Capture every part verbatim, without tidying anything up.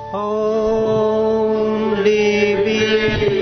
only believe.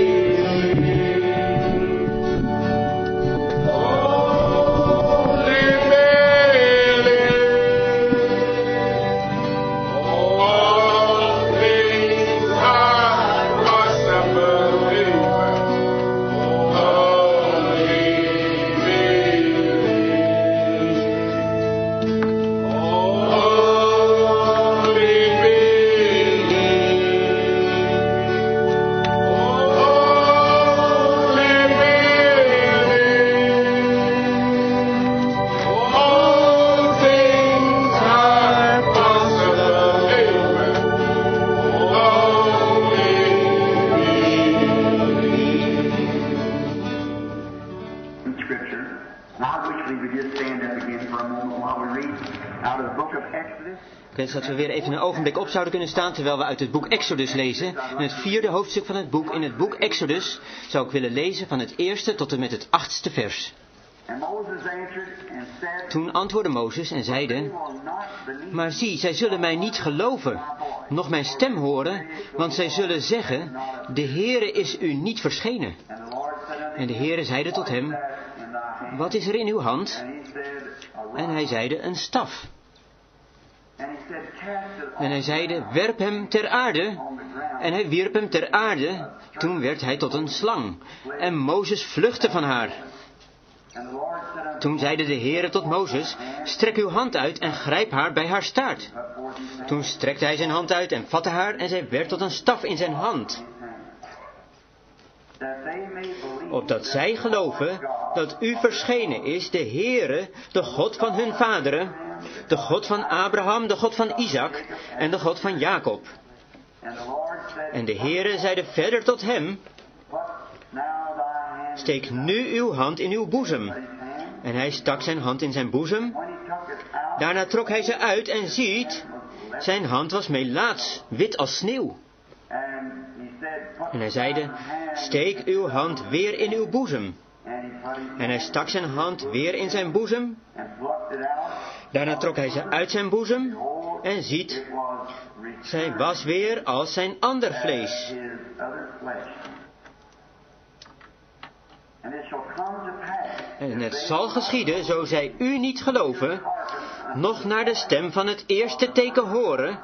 Ik wens dat we weer even een ogenblik op zouden kunnen staan terwijl we uit het boek Exodus lezen. In het vierde hoofdstuk van het boek, in het boek Exodus, zou ik willen lezen van het eerste tot en met het achtste vers. Toen antwoordde Mozes en zeide: maar zie, zij zullen mij niet geloven, noch mijn stem horen, want zij zullen zeggen: de Heere is u niet verschenen. En de Heere zeide tot hem: wat is er in uw hand? En hij zeide: een staf. En hij zeide: werp hem ter aarde. En hij wierp hem ter aarde. Toen werd hij tot een slang. En Mozes vluchtte van haar. Toen zeide de Heere tot Mozes: strek uw hand uit en grijp haar bij haar staart. Toen strekte hij zijn hand uit en vatte haar en zij werd tot een staf in zijn hand. Opdat zij geloven dat u verschenen is, de Heere, de God van hun vaderen, de God van Abraham, de God van Isaac en de God van Jacob. En de Heere zeide verder tot hem: steek nu uw hand in uw boezem. En hij stak zijn hand in zijn boezem. Daarna trok hij ze uit en ziet, zijn hand was melaats, wit als sneeuw. En hij zeide: steek uw hand weer in uw boezem. En hij stak zijn hand weer in zijn boezem. Daarna trok hij ze uit zijn boezem. En ziet, zij was weer als zijn ander vlees. En het zal geschieden, zo zij u niet geloven, noch naar de stem van het eerste teken horen,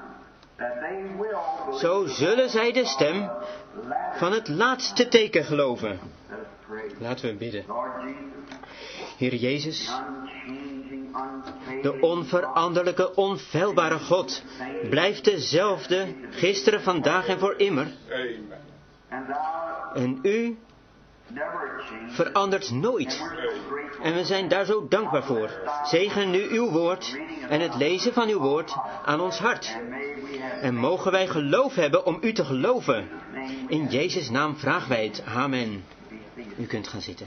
zo zullen zij de stem van het laatste teken geloven. Laten we bidden. Heer Jezus, de onveranderlijke, onfeilbare God, blijft dezelfde, gisteren, vandaag en voor immer. En u verandert nooit. En we zijn daar zo dankbaar voor. Zegen nu uw woord en het lezen van uw woord aan ons hart. En mogen wij geloof hebben om u te geloven. In Jezus' naam vragen wij het. Amen. U kunt gaan zitten.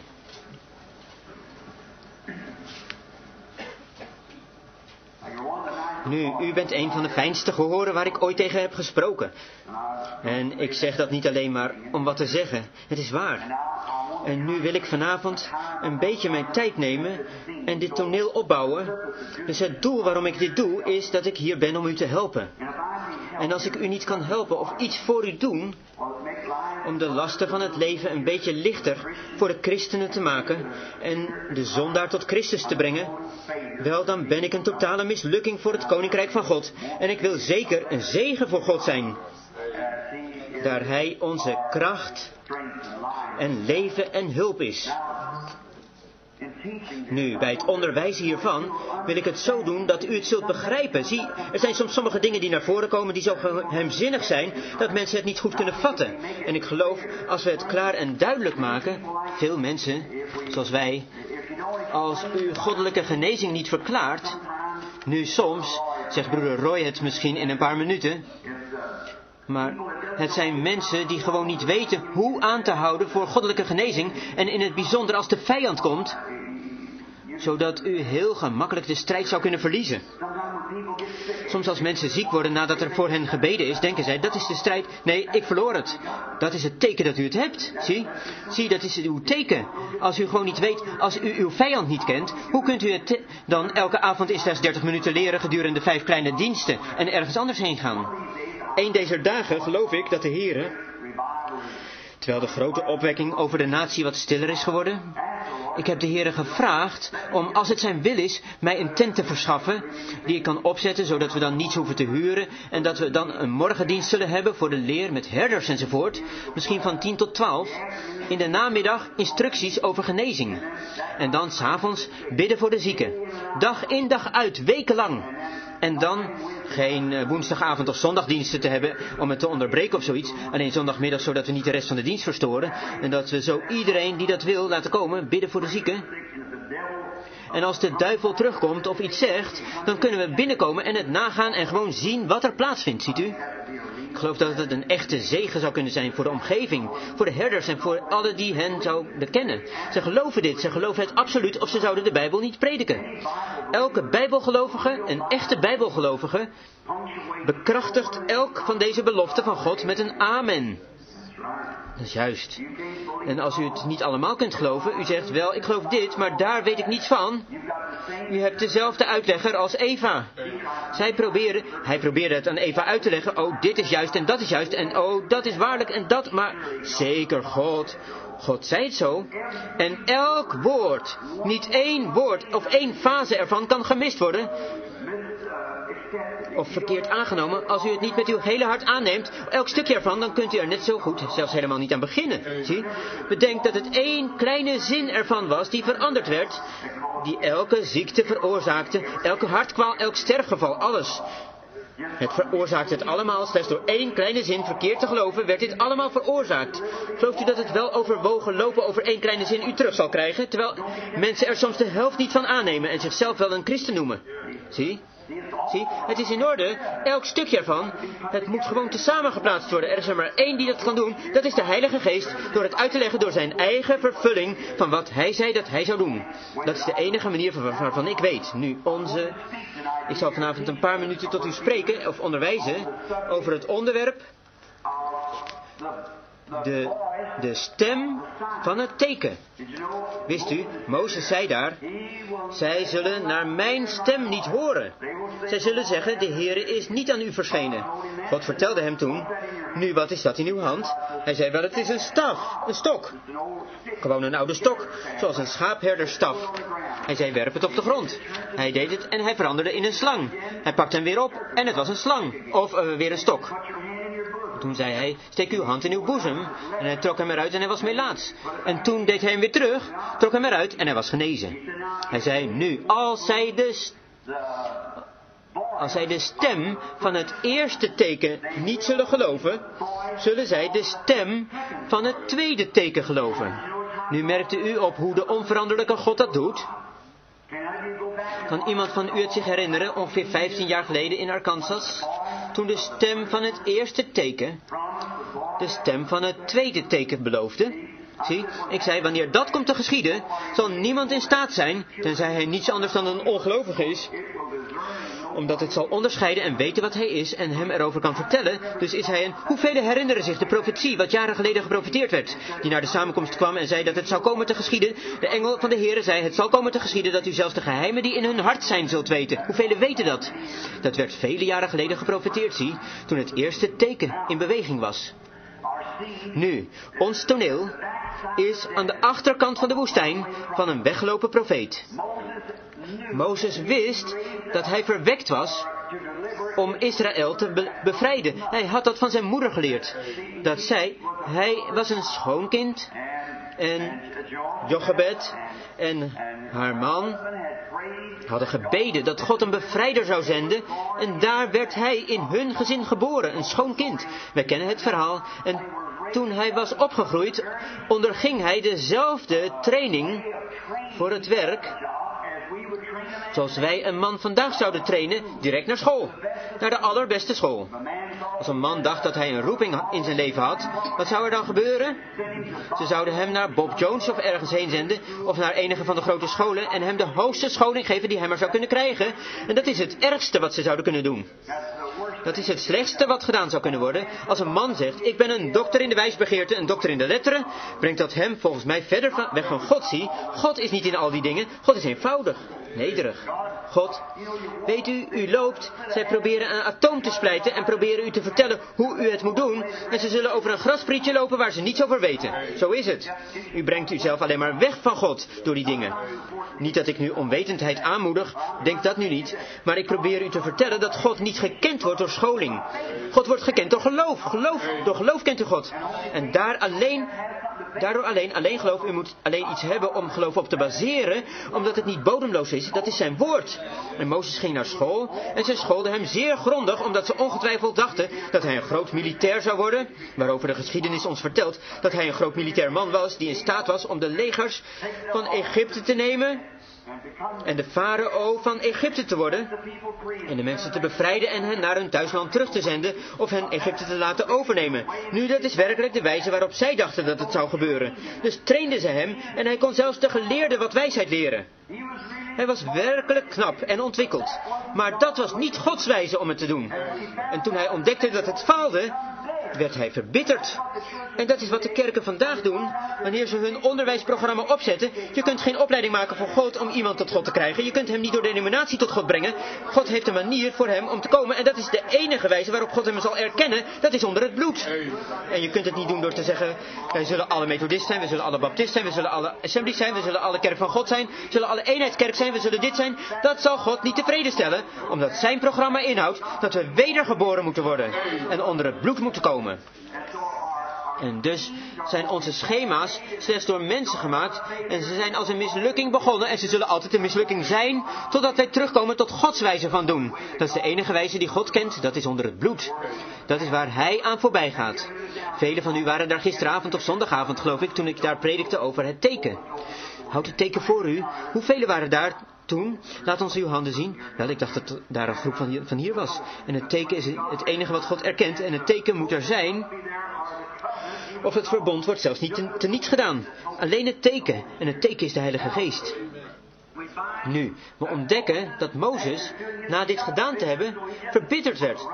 Nu, u bent een van de fijnste gehoren waar ik ooit tegen heb gesproken. En ik zeg dat niet alleen maar om wat te zeggen. Het is waar. En nu wil ik vanavond een beetje mijn tijd nemen en dit toneel opbouwen. Dus het doel waarom ik dit doe is dat ik hier ben om u te helpen. En als ik u niet kan helpen of iets voor u doen, om de lasten van het leven een beetje lichter voor de christenen te maken en de zondaar tot Christus te brengen, wel, dan ben ik een totale mislukking voor het koninkrijk van God. En ik wil zeker een zegen voor God zijn, daar Hij onze kracht en leven en hulp is. Nu, bij het onderwijzen hiervan wil ik het zo doen dat u het zult begrijpen. Zie, er zijn soms sommige dingen die naar voren komen die zo geheimzinnig zijn dat mensen het niet goed kunnen vatten. En ik geloof, als we het klaar en duidelijk maken, veel mensen, zoals wij, als u goddelijke genezing niet verklaart, nu soms, zegt broeder Roy het misschien in een paar minuten, maar het zijn mensen die gewoon niet weten hoe aan te houden voor goddelijke genezing en in het bijzonder als de vijand komt, zodat u heel gemakkelijk de strijd zou kunnen verliezen. Soms als mensen ziek worden nadat er voor hen gebeden is, denken zij, dat is de strijd. Nee, ik verloor het. Dat is het teken dat u het hebt. Zie, zie, dat is uw teken. Als u gewoon niet weet, als u uw vijand niet kent, hoe kunt u het dan elke avond in slechts dertig minuten leren gedurende vijf kleine diensten en ergens anders heen gaan? Een deze dagen geloof ik dat de Heere, terwijl de grote opwekking over de natie wat stiller is geworden, ik heb de Heere gevraagd om, als het zijn wil is, mij een tent te verschaffen die ik kan opzetten, zodat we dan niets hoeven te huren en dat we dan een morgendienst zullen hebben voor de leer met herders enzovoort, misschien van tien tot twaalf. In de namiddag instructies over genezing. En dan 's avonds bidden voor de zieken. Dag in dag uit, wekenlang. En dan geen woensdagavond of zondagdiensten te hebben om het te onderbreken of zoiets. Alleen zondagmiddag, zodat we niet de rest van de dienst verstoren. En dat we zo iedereen die dat wil laten komen, bidden voor de zieken. En als de duivel terugkomt of iets zegt, dan kunnen we binnenkomen en het nagaan en gewoon zien wat er plaatsvindt, ziet u? Ik geloof dat het een echte zegen zou kunnen zijn voor de omgeving, voor de herders en voor alle die hen zou bekennen. Ze geloven dit, ze geloven het absoluut of ze zouden de Bijbel niet prediken. Elke Bijbelgelovige, een echte Bijbelgelovige, bekrachtigt elk van deze beloften van God met een amen. Dat is juist. En als u het niet allemaal kunt geloven, u zegt wel, ik geloof dit, maar daar weet ik niets van. U hebt dezelfde uitlegger als Eva. Zij proberen, hij probeerde het aan Eva uit te leggen, oh dit is juist en dat is juist en oh dat is waarlijk en dat, maar zeker God. God zei het zo. En elk woord, niet één woord of één fase ervan kan gemist worden. Of verkeerd aangenomen, als u het niet met uw hele hart aanneemt, elk stukje ervan, dan kunt u er net zo goed zelfs helemaal niet aan beginnen. Zie? Bedenk dat het één kleine zin ervan was die veranderd werd, die elke ziekte veroorzaakte, elke hartkwaal, elk sterfgeval, alles. Het veroorzaakt het allemaal, slechts door één kleine zin verkeerd te geloven, werd dit allemaal veroorzaakt. Gelooft u dat het wel overwogen lopen over één kleine zin u terug zal krijgen, terwijl mensen er soms de helft niet van aannemen en zichzelf wel een christen noemen? Zie? Zie, het is in orde, elk stukje ervan, het moet gewoon tezamen geplaatst worden. Er is er maar één die dat kan doen, dat is de Heilige Geest, door het uit te leggen door zijn eigen vervulling van wat hij zei dat hij zou doen. Dat is de enige manier waarvan ik weet. Nu, onze... Ik zal vanavond een paar minuten tot u spreken, of onderwijzen, over het onderwerp... De, de stem van het teken. Wist u, Mozes zei daar, zij zullen naar mijn stem niet horen. Zij zullen zeggen, de Heere is niet aan u verschenen. God vertelde hem toen, nu wat is dat in uw hand? Hij zei wel, het is een staf, een stok. Gewoon een oude stok, zoals een schaapherdersstaf. Hij zei, werp het op de grond. Hij deed het en hij veranderde in een slang. Hij pakte hem weer op en het was een slang. Of uh, weer een stok. Toen zei hij, steek uw hand in uw boezem. En hij trok hem eruit en hij was melaats. En toen deed hij hem weer terug, trok hem eruit en hij was genezen. Hij zei, nu, als zij de, als zij de stem van het eerste teken niet zullen geloven, zullen zij de stem van het tweede teken geloven. Nu merkte u op hoe de onveranderlijke God dat doet. Kan iemand van u het zich herinneren, ongeveer vijftien jaar geleden in Arkansas, toen de stem van het eerste teken de stem van het tweede teken beloofde? Zie, ik zei, wanneer dat komt te geschieden, zal niemand in staat zijn, tenzij hij niets anders dan een ongelovige is, omdat het zal onderscheiden en weten wat hij is en hem erover kan vertellen. Dus is hij een... Hoeveel herinneren zich de profetie, wat jaren geleden geprofeteerd werd, die naar de samenkomst kwam en zei dat het zou komen te geschieden. De engel van de Heere zei, het zal komen te geschieden dat u zelfs de geheimen die in hun hart zijn zult weten. Hoeveel weten dat? Dat werd vele jaren geleden geprofeteerd, zie, toen het eerste teken in beweging was. Nu, ons toneel is aan de achterkant van de woestijn van een weggelopen profeet. Mozes wist dat hij verwekt was om Israël te be- bevrijden. Hij had dat van zijn moeder geleerd. Dat zij, hij was een schoonkind en Jochebed en haar man hadden gebeden dat God een bevrijder zou zenden. En daar werd hij in hun gezin geboren, een schoon kind. Wij kennen het verhaal. En toen hij was opgegroeid, onderging hij dezelfde training voor het werk zoals wij een man vandaag zouden trainen, direct naar school. Naar de allerbeste school. Als een man dacht dat hij een roeping in zijn leven had, wat zou er dan gebeuren? Ze zouden hem naar Bob Jones of ergens heen zenden, of naar enige van de grote scholen, en hem de hoogste scholing geven die hij maar zou kunnen krijgen. En dat is het ergste wat ze zouden kunnen doen. Dat is het slechtste wat gedaan zou kunnen worden. Als een man zegt, ik ben een dokter in de wijsbegeerte, een dokter in de letteren, brengt dat hem volgens mij verder van, weg van God. Zie, God is niet in al die dingen, God is eenvoudig. Nederig. God, weet u, u loopt, zij proberen een atoom te splijten en proberen u te vertellen hoe u het moet doen. En ze zullen over een grasprietje lopen waar ze niets over weten. Zo is het. U brengt uzelf alleen maar weg van God door die dingen. Niet dat ik nu onwetendheid aanmoedig, denk dat nu niet. Maar ik probeer u te vertellen dat God niet gekend wordt door scholing. God wordt gekend door geloof. Geloof, door geloof kent u God. En daar alleen... Daardoor alleen, alleen geloof, u moet alleen iets hebben om geloof op te baseren, omdat het niet bodemloos is, dat is zijn woord. En Mozes ging naar school en zij scholden hem zeer grondig, omdat ze ongetwijfeld dachten dat hij een groot militair zou worden, waarover de geschiedenis ons vertelt dat hij een groot militair man was, die in staat was om de legers van Egypte te nemen en de farao van Egypte te worden en de mensen te bevrijden en hen naar hun thuisland terug te zenden of hen Egypte te laten overnemen. Nu, dat is werkelijk de wijze waarop zij dachten dat het zou gebeuren. Dus trainden ze hem en hij kon zelfs de geleerden wat wijsheid leren. Hij was werkelijk knap en ontwikkeld. Maar dat was niet Gods wijze om het te doen. En toen hij ontdekte dat het faalde, werd hij verbitterd. En dat is wat de kerken vandaag doen, wanneer ze hun onderwijsprogramma opzetten. Je kunt geen opleiding maken voor God om iemand tot God te krijgen. Je kunt hem niet door denominatie tot God brengen. God heeft een manier voor hem om te komen. En dat is de enige wijze waarop God hem zal erkennen. Dat is onder het bloed. En je kunt het niet doen door te zeggen, wij zullen alle methodisten zijn, we zullen alle baptisten zijn, we zullen alle assemblies zijn, we zullen alle kerk van God zijn, we zullen alle eenheidskerk zijn, we zullen dit zijn. Dat zal God niet tevreden stellen, omdat zijn programma inhoudt dat we wedergeboren moeten worden. En onder het bloed moeten komen. En dus zijn onze schema's slechts door mensen gemaakt en ze zijn als een mislukking begonnen en ze zullen altijd een mislukking zijn totdat wij terugkomen tot Gods wijze van doen. Dat is de enige wijze die God kent, dat is onder het bloed. Dat is waar hij aan voorbij gaat. Velen van u waren daar gisteravond of zondagavond, geloof ik, toen ik daar predikte over het teken. Houd het teken voor u. Hoeveel waren daar toen? Laat ons uw handen zien. Wel, ik dacht dat daar een groep van hier, van hier was. En het teken is het enige wat God erkent en het teken moet er zijn. Of het verbond wordt zelfs niet te, te niets gedaan. Alleen het teken. En het teken is de Heilige Geest. Nu, we ontdekken dat Mozes, na dit gedaan te hebben, verbitterd werd.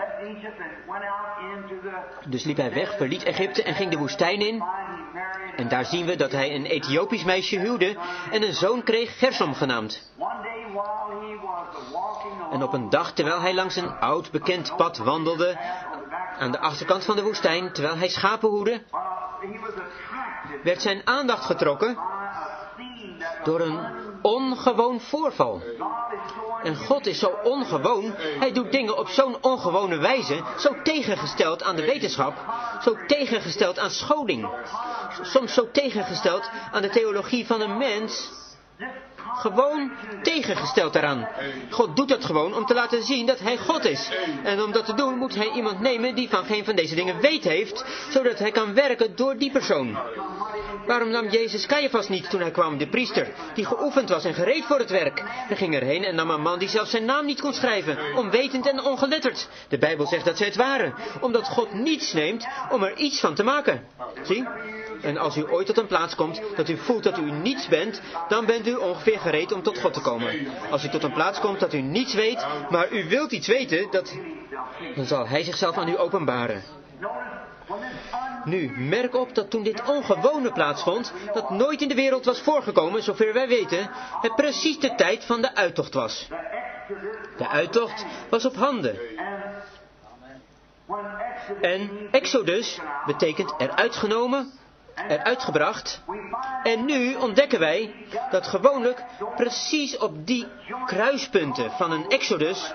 Dus liep hij weg, verliet Egypte en ging de woestijn in. En daar zien we dat hij een Ethiopisch meisje huwde en een zoon kreeg, Gersom genaamd. En op een dag, terwijl hij langs een oud bekend pad wandelde, aan de achterkant van de woestijn, terwijl hij schapen hoedde, werd zijn aandacht getrokken door een ongewoon voorval. En God is zo ongewoon, hij doet dingen op zo'n ongewone wijze, zo tegengesteld aan de wetenschap, zo tegengesteld aan scholing, soms zo tegengesteld aan de theologie van een mens, gewoon tegengesteld daaraan. God doet dat gewoon om te laten zien dat hij God is. En om dat te doen moet hij iemand nemen die van geen van deze dingen weet heeft, zodat hij kan werken door die persoon. Waarom nam Jezus Caiaphas niet toen hij kwam, de priester, die geoefend was en gereed voor het werk? Hij ging erheen en nam een man die zelfs zijn naam niet kon schrijven, onwetend en ongeletterd. De Bijbel zegt dat zij het waren, omdat God niets neemt om er iets van te maken. Zie? En als u ooit tot een plaats komt dat u voelt dat u niets bent, dan bent u ongeveer gereed om tot God te komen. Als u tot een plaats komt dat u niets weet, maar u wilt iets weten, dat, dan zal hij zichzelf aan u openbaren. Nu, merk op dat toen dit ongewone plaatsvond, dat nooit in de wereld was voorgekomen, zover wij weten, het precies de tijd van de uittocht was. De uittocht was op handen. En Exodus betekent eruit genomen, eruit gebracht. En nu ontdekken wij dat gewoonlijk precies op die kruispunten van een Exodus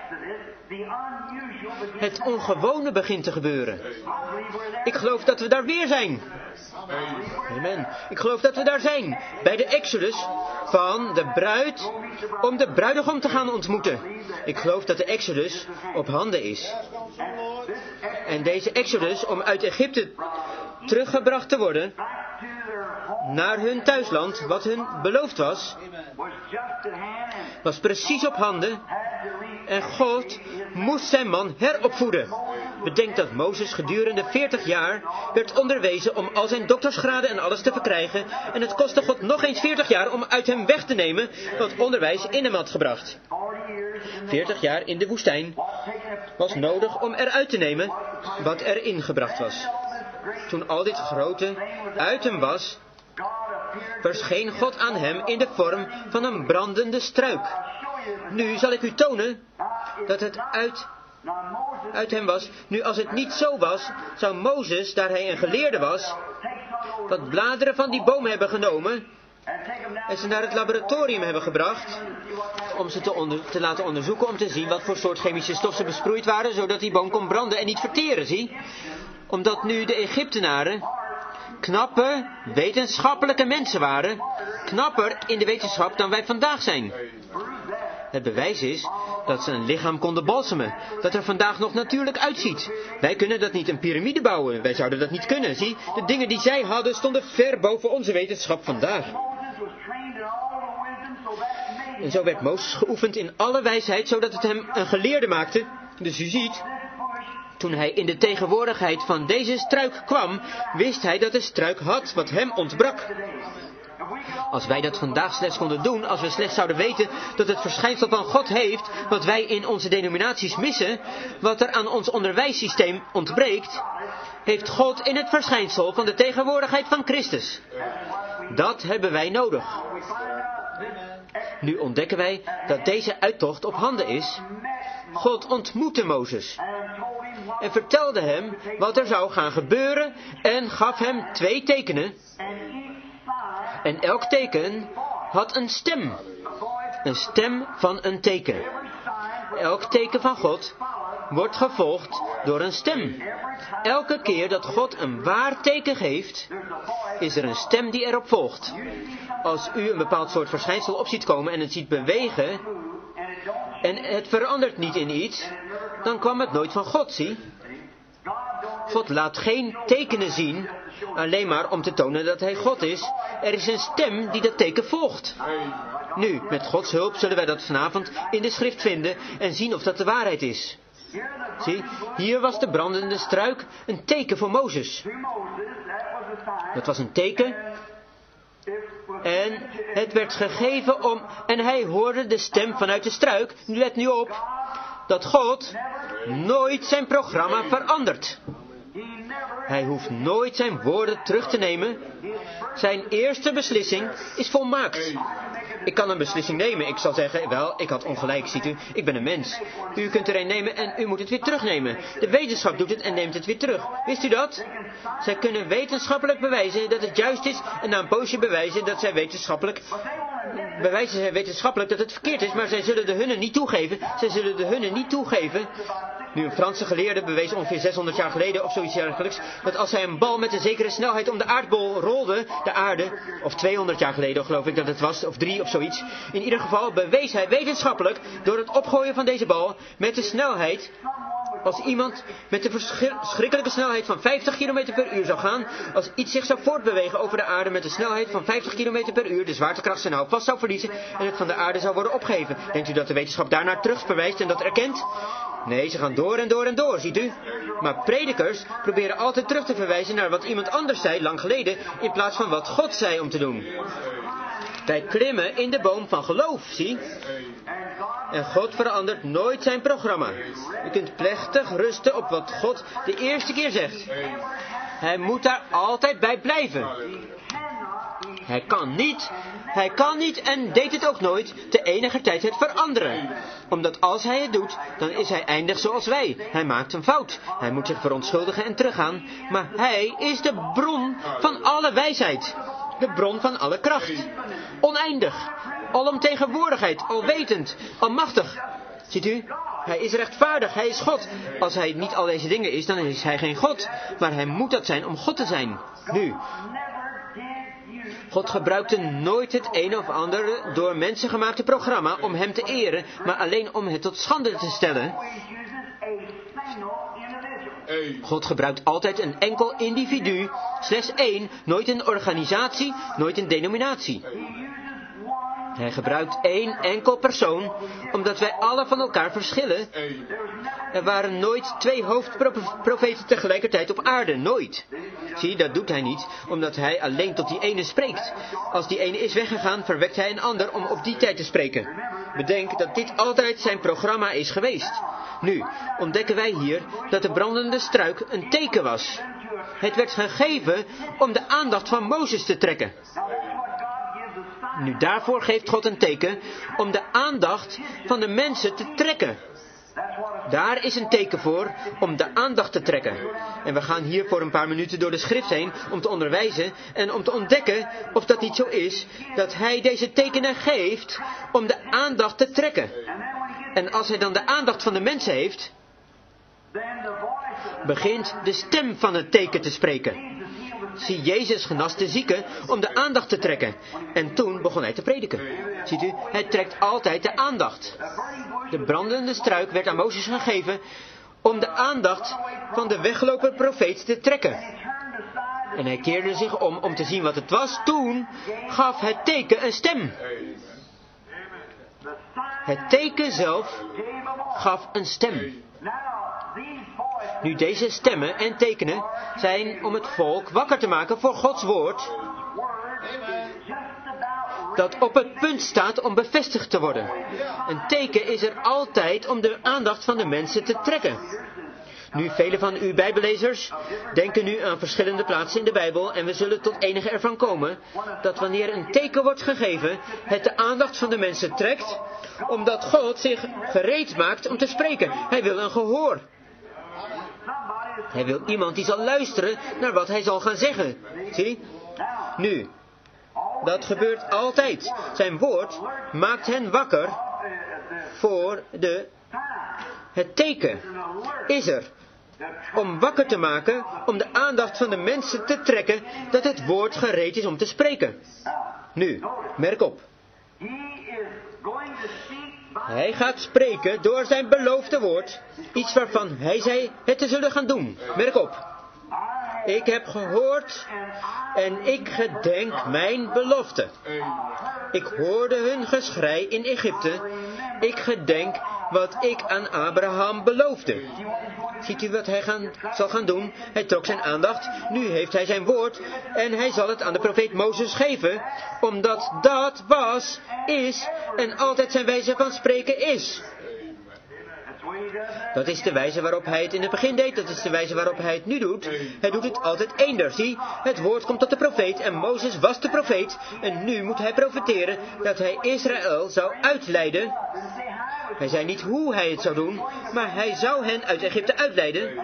het ongewone begint te gebeuren. Ik geloof dat we daar weer zijn. Amen. Ik geloof dat we daar zijn. Bij de Exodus van de bruid om de bruidegom te gaan ontmoeten. Ik geloof dat de Exodus op handen is. En deze Exodus om uit Egypte teruggebracht te worden naar hun thuisland, wat hun beloofd was, was precies op handen. En God moest zijn man heropvoeden. Bedenk dat Mozes gedurende veertig jaar werd onderwezen om al zijn doktersgraden en alles te verkrijgen. En het kostte God nog eens veertig jaar om uit hem weg te nemen wat onderwijs in hem had gebracht. veertig jaar in de woestijn was nodig om eruit te nemen wat erin gebracht was. Toen al dit grote uit hem was, verscheen God aan hem in de vorm van een brandende struik. Nu zal ik u tonen dat het uit, uit hem was. Nu, als het niet zo was, zou Mozes, daar hij een geleerde was, wat bladeren van die boom hebben genomen en ze naar het laboratorium hebben gebracht om ze te, onder, te laten onderzoeken om te zien wat voor soort chemische stof ze besproeid waren, zodat die boom kon branden en niet verteren, zie. Omdat nu de Egyptenaren knappe, wetenschappelijke mensen waren, knapper in de wetenschap dan wij vandaag zijn. Het bewijs is dat ze een lichaam konden balsemen, dat er vandaag nog natuurlijk uitziet. Wij kunnen dat niet, een piramide bouwen, wij zouden dat niet kunnen, zie. De dingen die zij hadden stonden ver boven onze wetenschap vandaag. En zo werd Mozes geoefend in alle wijsheid, zodat het hem een geleerde maakte. Dus u ziet, toen hij in de tegenwoordigheid van deze struik kwam, wist hij dat de struik had wat hem ontbrak. Als wij dat vandaag slechts konden doen, als we slechts zouden weten dat het verschijnsel van God heeft, wat wij in onze denominaties missen, wat er aan ons onderwijssysteem ontbreekt, heeft God in het verschijnsel van de tegenwoordigheid van Christus. Dat hebben wij nodig. Nu ontdekken wij dat deze uittocht op handen is. God ontmoette Mozes en vertelde hem wat er zou gaan gebeuren en gaf hem twee tekenen. En elk teken had een stem. Een stem van een teken. Elk teken van God wordt gevolgd door een stem. Elke keer dat God een waar teken geeft, is er een stem die erop volgt. Als u een bepaald soort verschijnsel op ziet komen en het ziet bewegen, en het verandert niet in iets, dan kwam het nooit van God, zie. God laat geen tekenen zien, alleen maar om te tonen dat hij God is. Er is een stem die dat teken volgt. Nu, met Gods hulp zullen wij dat vanavond in de schrift vinden en zien of dat de waarheid is. Zie, hier was de brandende struik een teken voor Mozes. Dat was een teken. En het werd gegeven om, en hij hoorde de stem vanuit de struik. Nu let nu op, dat God nooit zijn programma verandert. Hij hoeft nooit zijn woorden terug te nemen. Zijn eerste beslissing is volmaakt. Ik kan een beslissing nemen. Ik zal zeggen, wel, ik had ongelijk, ziet u. Ik ben een mens. U kunt er een nemen en u moet het weer terugnemen. De wetenschap doet het en neemt het weer terug. Wist u dat? Zij kunnen wetenschappelijk bewijzen dat het juist is en na een poosje bewijzen dat zij wetenschappelijk... bewijzen zij wetenschappelijk dat het verkeerd is, maar zij zullen de hunne niet toegeven. Zij zullen de hunne niet toegeven. Nu, een Franse geleerde bewees ongeveer zeshonderd jaar geleden of zoiets dergelijks, dat als hij een bal met een zekere snelheid om de aardbol rolde, de aarde, of tweehonderd jaar geleden geloof ik dat het was, of drie of zoiets, in ieder geval bewees hij wetenschappelijk door het opgooien van deze bal met de snelheid, als iemand met de verschrikkelijke snelheid van vijftig kilometer per uur zou gaan, als iets zich zou voortbewegen over de aarde met een snelheid van vijftig kilometer per uur, de zwaartekracht zijn houvast zou verliezen en het van de aarde zou worden opgeheven. Denkt u dat de wetenschap daarnaar terug verwijst en dat erkent? Nee, ze gaan door en door en door, ziet u. Maar predikers proberen altijd terug te verwijzen naar wat iemand anders zei lang geleden, in plaats van wat God zei om te doen. Wij klimmen in de boom van geloof, zie. En God verandert nooit zijn programma. U kunt plechtig rusten op wat God de eerste keer zegt. Hij moet daar altijd bij blijven. Hij kan niet, hij kan niet en deed het ook nooit te eniger tijd het veranderen. Omdat als hij het doet, dan is hij eindig zoals wij. Hij maakt een fout. Hij moet zich verontschuldigen en teruggaan. Maar hij is de bron van alle wijsheid. De bron van alle kracht. Oneindig. Alomtegenwoordigheid. Alwetend. Almachtig. Ziet u? Hij is rechtvaardig. Hij is God. Als hij niet al deze dingen is, dan is hij geen God. Maar hij moet dat zijn om God te zijn. Nu. God gebruikte nooit het een of andere door mensen gemaakte programma om hem te eren, maar alleen om het tot schande te stellen. God gebruikt altijd een enkel individu, slechts één, nooit een organisatie, nooit een denominatie. Hij gebruikt één enkel persoon, omdat wij alle van elkaar verschillen. Er waren nooit twee hoofdprofeten tegelijkertijd op aarde, nooit. Zie, dat doet hij niet, omdat hij alleen tot die ene spreekt. Als die ene is weggegaan, verwekt hij een ander om op die tijd te spreken. Bedenk dat dit altijd zijn programma is geweest. Nu, ontdekken wij hier dat de brandende struik een teken was. Het werd gegeven om de aandacht van Mozes te trekken. Nu daarvoor geeft God een teken om de aandacht van de mensen te trekken. Daar is een teken voor om de aandacht te trekken. En we gaan hier voor een paar minuten door de schrift heen om te onderwijzen en om te ontdekken of dat niet zo is, dat hij deze tekenen geeft om de aandacht te trekken. En als hij dan de aandacht van de mensen heeft, begint de stem van het teken te spreken. Zie, Jezus genas de zieken om de aandacht te trekken. En toen begon hij te prediken. Ziet u, hij trekt altijd de aandacht. De brandende struik werd aan Mozes gegeven om de aandacht van de weggelopen profeet te trekken. En hij keerde zich om om te zien wat het was. Toen gaf het teken een stem. Het teken zelf gaf een stem. Nu deze stemmen en tekenen zijn om het volk wakker te maken voor Gods woord, dat op het punt staat om bevestigd te worden. Een teken is er altijd om de aandacht van de mensen te trekken. Nu, vele van uw bijbellezers denken nu aan verschillende plaatsen in de Bijbel en we zullen tot enige ervan komen dat wanneer een teken wordt gegeven, het de aandacht van de mensen trekt, omdat God zich gereed maakt om te spreken. Hij wil een gehoor. Hij wil iemand die zal luisteren naar wat hij zal gaan zeggen. Zie? Nu, dat gebeurt altijd. Zijn woord maakt hen wakker voor de... Het teken is er om wakker te maken, om de aandacht van de mensen te trekken, dat het woord gereed is om te spreken. Nu, merk op. Hij gaat spreken door zijn beloofde woord, iets waarvan hij zei het te zullen gaan doen. Merk op. Ik heb gehoord en ik gedenk mijn belofte. Ik hoorde hun geschrei in Egypte. Ik gedenk wat ik aan Abraham beloofde. Ziet u wat hij gaan, zal gaan doen? Hij trok zijn aandacht. Nu heeft hij zijn woord. En hij zal het aan de profeet Mozes geven. Omdat dat was, is en altijd zijn wijze van spreken is. Dat is de wijze waarop hij het in het begin deed. Dat is de wijze waarop hij het nu doet. Hij doet het altijd eender. Zie, het woord komt tot de profeet. En Mozes was de profeet. En nu moet hij profeteren dat hij Israël zou uitleiden. Hij zei niet hoe hij het zou doen, maar hij zou hen uit Egypte uitleiden.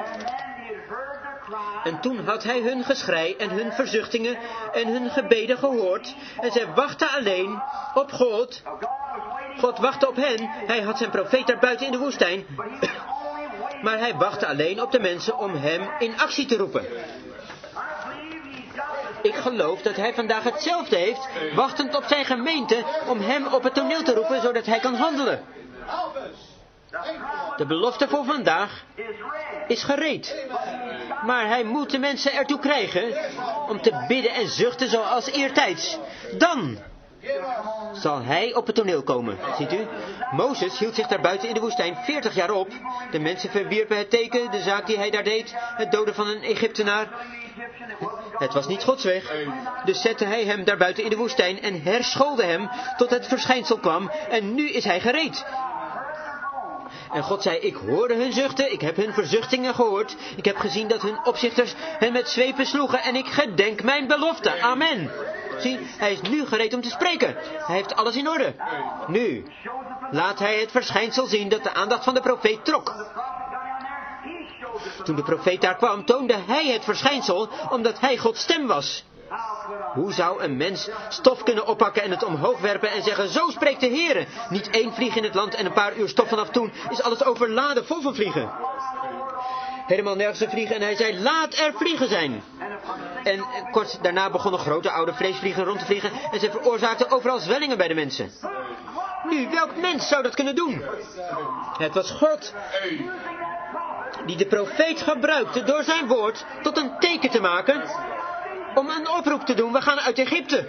En toen had hij hun geschrei en hun verzuchtingen en hun gebeden gehoord. En zij wachten alleen op God. God wachtte op hen. Hij had zijn profeet daar buiten in de woestijn. Maar hij wachtte alleen op de mensen om hem in actie te roepen. Ik geloof dat hij vandaag hetzelfde heeft, wachtend op zijn gemeente om hem op het toneel te roepen, zodat hij kan handelen. De belofte voor vandaag is gereed. Maar hij moet de mensen ertoe krijgen om te bidden en zuchten zoals eertijds. Dan zal hij op het toneel komen. Ziet u? Mozes hield zich daar buiten in de woestijn veertig jaar op. De mensen verwierpen het teken, de zaak die hij daar deed, het doden van een Egyptenaar. Het was niet Gods weg. Dus zette hij hem daar buiten in de woestijn en herschoolde hem tot het verschijnsel kwam. En nu is hij gereed. En God zei, ik hoorde hun zuchten, ik heb hun verzuchtingen gehoord. Ik heb gezien dat hun opzichters hen met zweepen sloegen en ik gedenk mijn belofte. Amen. Zie, hij is nu gereed om te spreken. Hij heeft alles in orde. Nu, laat hij het verschijnsel zien dat de aandacht van de profeet trok. Toen de profeet daar kwam, toonde hij het verschijnsel, omdat hij Gods stem was. Hoe zou een mens stof kunnen oppakken en het omhoog werpen en zeggen, zo spreekt de Heere. Niet één vlieg in het land en een paar uur stof vanaf toen is alles overladen vol van vliegen. Helemaal nergens te vliegen en hij zei, laat er vliegen zijn. En kort daarna begonnen grote oude vleesvliegen rond te vliegen en ze veroorzaakten overal zwellingen bij de mensen. Nu, welk mens zou dat kunnen doen? Het was God die de profeet gebruikte door zijn woord tot een teken te maken om een oproep te doen, we gaan uit Egypte.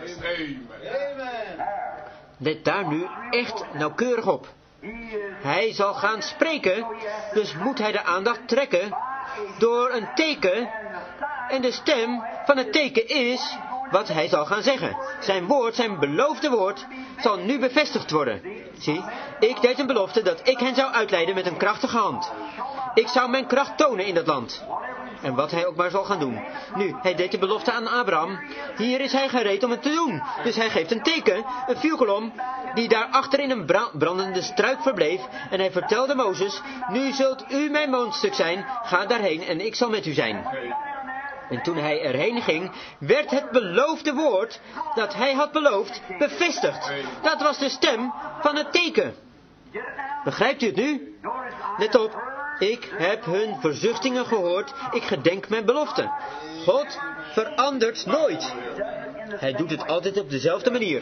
Let daar nu echt nauwkeurig op. Hij zal gaan spreken, dus moet hij de aandacht trekken door een teken. En de stem van het teken is wat hij zal gaan zeggen. Zijn woord, zijn beloofde woord, zal nu bevestigd worden. Zie, ik deed een belofte dat ik hen zou uitleiden met een krachtige hand. Ik zou mijn kracht tonen in dat land. En wat hij ook maar zal gaan doen. Nu, hij deed de belofte aan Abraham. Hier is hij gereed om het te doen. Dus hij geeft een teken, een vuurkolom, die daar achter in een bra- brandende struik verbleef. En hij vertelde Mozes, nu zult u mijn mondstuk zijn, ga daarheen en ik zal met u zijn. En toen hij erheen ging, werd het beloofde woord dat hij had beloofd bevestigd. Dat was de stem van het teken. Begrijpt u het nu? Let op, ik heb hun verzuchtingen gehoord, ik gedenk mijn belofte. God verandert nooit. Hij doet het altijd op dezelfde manier.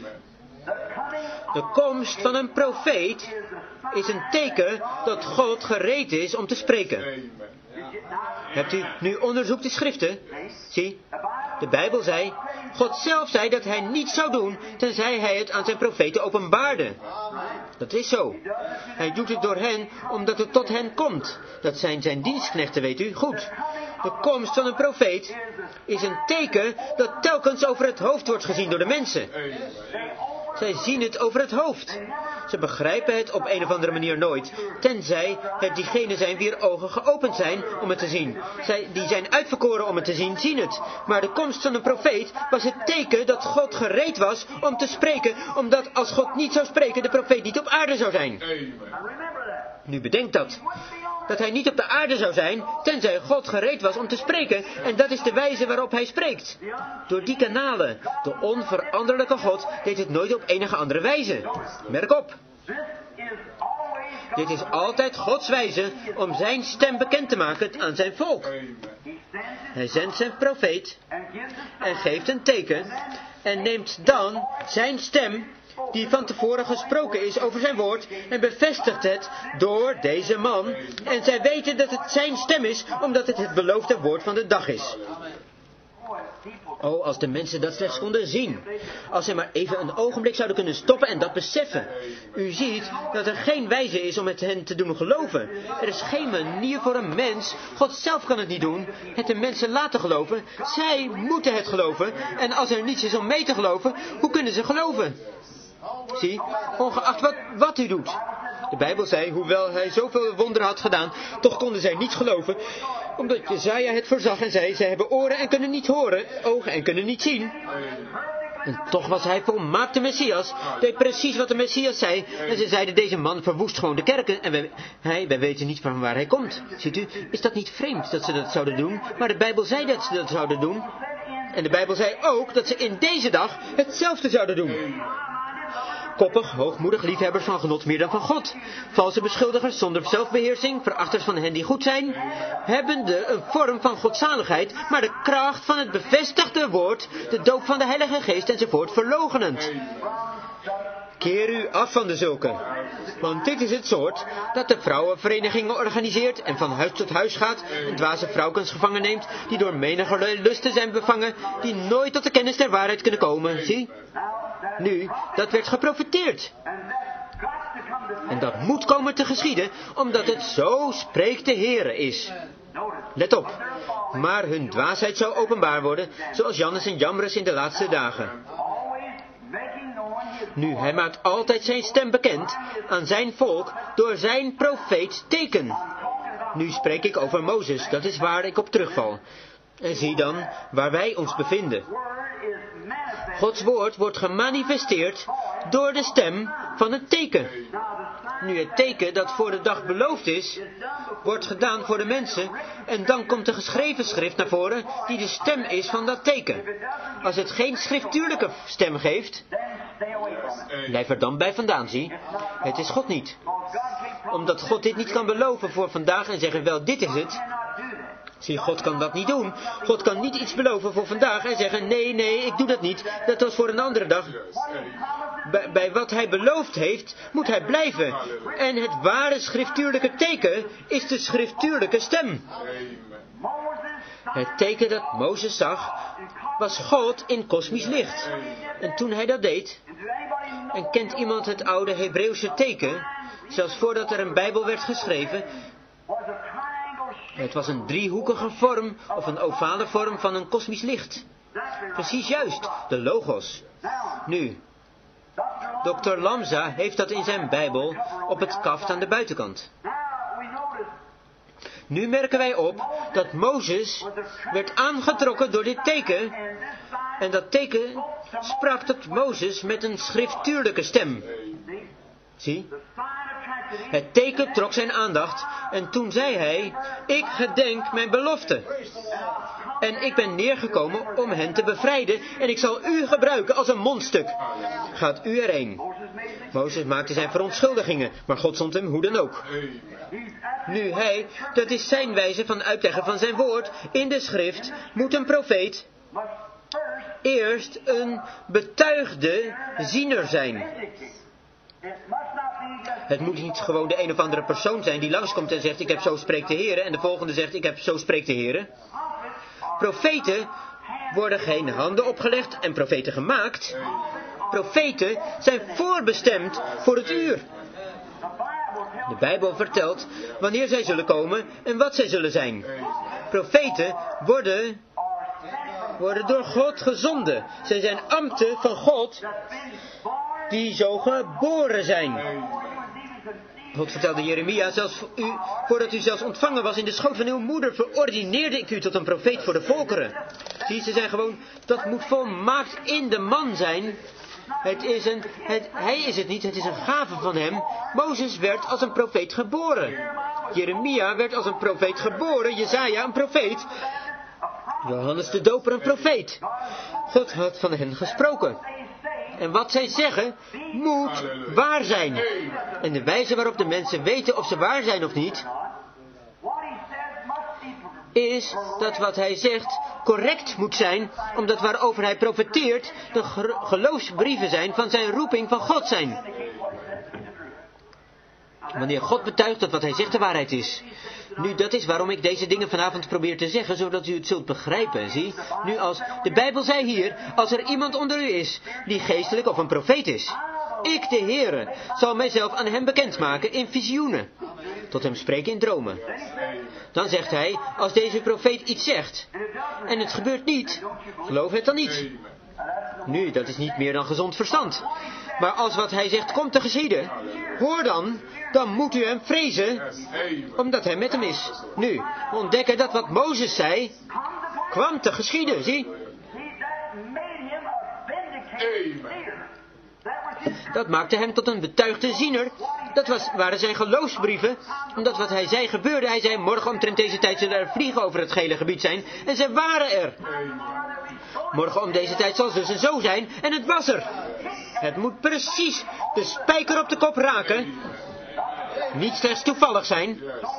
De komst van een profeet is een teken dat God gereed is om te spreken. Hebt u nu onderzoekt de schriften? Zie, de Bijbel zei, God zelf zei dat hij niets zou doen, tenzij hij het aan zijn profeten openbaarde. Dat is zo. Hij doet het door hen, omdat het tot hen komt. Dat zijn zijn dienstknechten, weet u, goed. De komst van een profeet is een teken dat telkens over het hoofd wordt gezien door de mensen. Zij zien het over het hoofd. Ze begrijpen het op een of andere manier nooit, tenzij het diegenen zijn wier ogen geopend zijn om het te zien. Zij die zijn uitverkoren om het te zien, zien het. Maar de komst van een profeet was het teken dat God gereed was om te spreken, omdat als God niet zou spreken, de profeet niet op aarde zou zijn. Nu bedenk dat. Dat hij niet op de aarde zou zijn, tenzij God gereed was om te spreken. En dat is de wijze waarop hij spreekt. Door die kanalen. De onveranderlijke God deed het nooit op enige andere wijze. Merk op. Dit is altijd Gods wijze om zijn stem bekend te maken aan zijn volk. Hij zendt zijn profeet en geeft een teken en neemt dan zijn stem die van tevoren gesproken is over zijn woord en bevestigt het door deze man. En zij weten dat het zijn stem is, omdat het het beloofde woord van de dag is. Oh, als de mensen dat slechts konden zien. Als zij maar even een ogenblik zouden kunnen stoppen en dat beseffen. U ziet dat er geen wijze is om het hen te doen geloven. Er is geen manier voor een mens, God zelf kan het niet doen, het de mensen laten geloven. Zij moeten het geloven. En als er niets is om mee te geloven, hoe kunnen ze geloven? Zie, ongeacht wat, wat u doet. De Bijbel zei, hoewel hij zoveel wonderen had gedaan, toch konden zij niet geloven, omdat Jesaja het voorzag en zei, zij hebben oren en kunnen niet horen, ogen en kunnen niet zien. En toch was hij volmaakte Messias, deed precies wat de Messias zei, en ze zeiden, deze man verwoest gewoon de kerken, en wij, hij, wij weten niet van waar hij komt. Ziet u, is dat niet vreemd dat ze dat zouden doen, maar de Bijbel zei dat ze dat zouden doen. En de Bijbel zei ook dat ze in deze dag hetzelfde zouden doen. Koppig, hoogmoedig, liefhebbers van genot meer dan van God. Valse beschuldigers zonder zelfbeheersing, verachters van hen die goed zijn, hebben de een vorm van godzaligheid, maar de kracht van het bevestigde woord, de doop van de Heilige Geest enzovoort verloochenend. Keer u af van de zulken. Want dit is het soort dat de vrouwenverenigingen organiseert en van huis tot huis gaat en dwaze vrouwkens gevangen neemt, die door menige lusten zijn bevangen, die nooit tot de kennis der waarheid kunnen komen. Zie? Nu, dat werd geprofeteerd. En dat moet komen te geschieden, omdat het zo spreekt de Heere is. Let op, maar hun dwaasheid zou openbaar worden, zoals Jannes en Jambres in de laatste dagen. Nu, hij maakt altijd zijn stem bekend aan zijn volk door zijn profeet teken. Nu spreek ik over Mozes, dat is waar ik op terugval. En zie dan waar wij ons bevinden. Gods woord wordt gemanifesteerd door de stem van het teken. Nu, het teken dat voor de dag beloofd is, wordt gedaan voor de mensen. En dan komt de geschreven schrift naar voren die de stem is van dat teken. Als het geen schriftuurlijke stem geeft, blijf er dan bij vandaan, zie. Het is God niet. Omdat God dit niet kan beloven voor vandaag en zeggen, wel, dit is het. Zie, God kan dat niet doen. God kan niet iets beloven voor vandaag en zeggen, nee, nee, ik doe dat niet. Dat was voor een andere dag. Bij, bij wat hij beloofd heeft, moet hij blijven. En het ware schriftuurlijke teken is de schriftuurlijke stem. Het teken dat Mozes zag, was God in kosmisch licht. En toen hij dat deed, en kent iemand het oude Hebreeuwse teken, zelfs voordat er een Bijbel werd geschreven, het was een driehoekige vorm of een ovale vorm van een kosmisch licht. Precies juist, de logos. Nu, dokter Lamsa heeft dat in zijn Bijbel op het kaft aan de buitenkant. Nu merken wij op dat Mozes werd aangetrokken door dit teken. En dat teken sprak tot Mozes met een schriftuurlijke stem. Zie? Het teken trok zijn aandacht en toen zei hij, ik gedenk mijn belofte. En ik ben neergekomen om hen te bevrijden en ik zal u gebruiken als een mondstuk. Gaat u erheen. Mozes maakte zijn verontschuldigingen, maar God zond hem hoe dan ook. Nu hij, dat is zijn wijze van uitleggen van zijn woord, in de schrift moet een profeet eerst een betuigde ziener zijn. Het moet niet gewoon de een of andere persoon zijn die langskomt en zegt, ik heb zo spreekt de Heere, en de volgende zegt, ik heb zo spreekt de Heere. Profeten worden geen handen opgelegd en profeten gemaakt. Profeten zijn voorbestemd voor het uur. De Bijbel vertelt wanneer zij zullen komen en wat zij zullen zijn. Profeten worden, worden door God gezonden. Zij zijn ambten van God die zo geboren zijn. God vertelde Jeremia, zelfs u, voordat u zelfs ontvangen was in de schoot van uw moeder, verordineerde ik u tot een profeet voor de volkeren. Zie, ze zijn gewoon, dat moet volmaakt in de man zijn. Het is een, het, hij is het niet, het is een gave van hem. Mozes werd als een profeet geboren. Jeremia werd als een profeet geboren, Jesaja een profeet. Johannes de Doper een profeet. God had van hen gesproken. En wat zij zeggen, moet waar zijn. En de wijze waarop de mensen weten of ze waar zijn of niet, is dat wat hij zegt correct moet zijn, omdat waarover hij profeteert de geloofsbrieven zijn van zijn roeping van God zijn. Wanneer God betuigt dat wat hij zegt de waarheid is. Nu, dat is waarom ik deze dingen vanavond probeer te zeggen, zodat u het zult begrijpen, zie. Nu, als de Bijbel zei hier, als er iemand onder u is die geestelijk of een profeet is, ik, de Heere, zal mijzelf aan hem bekendmaken in visioenen, tot hem spreken in dromen. Dan zegt hij, als deze profeet iets zegt, en het gebeurt niet, geloof het dan niet. Nu, dat is niet meer dan gezond verstand. Maar als wat hij zegt komt te geschieden, hoor dan, dan moet u hem vrezen, omdat hij met hem is. Nu, ontdekken dat wat Mozes zei, kwam te geschieden, zie. Dat maakte hem tot een betuigde ziener. Dat was, waren zijn geloofsbrieven, omdat wat hij zei gebeurde. Hij zei, morgen omtrent deze tijd zullen er vliegen over het gele gebied zijn, en ze waren er. Morgen om deze tijd zal zus en zo zijn, en het was er. Het moet precies de spijker op de kop raken. Niet slechts toevallig zijn.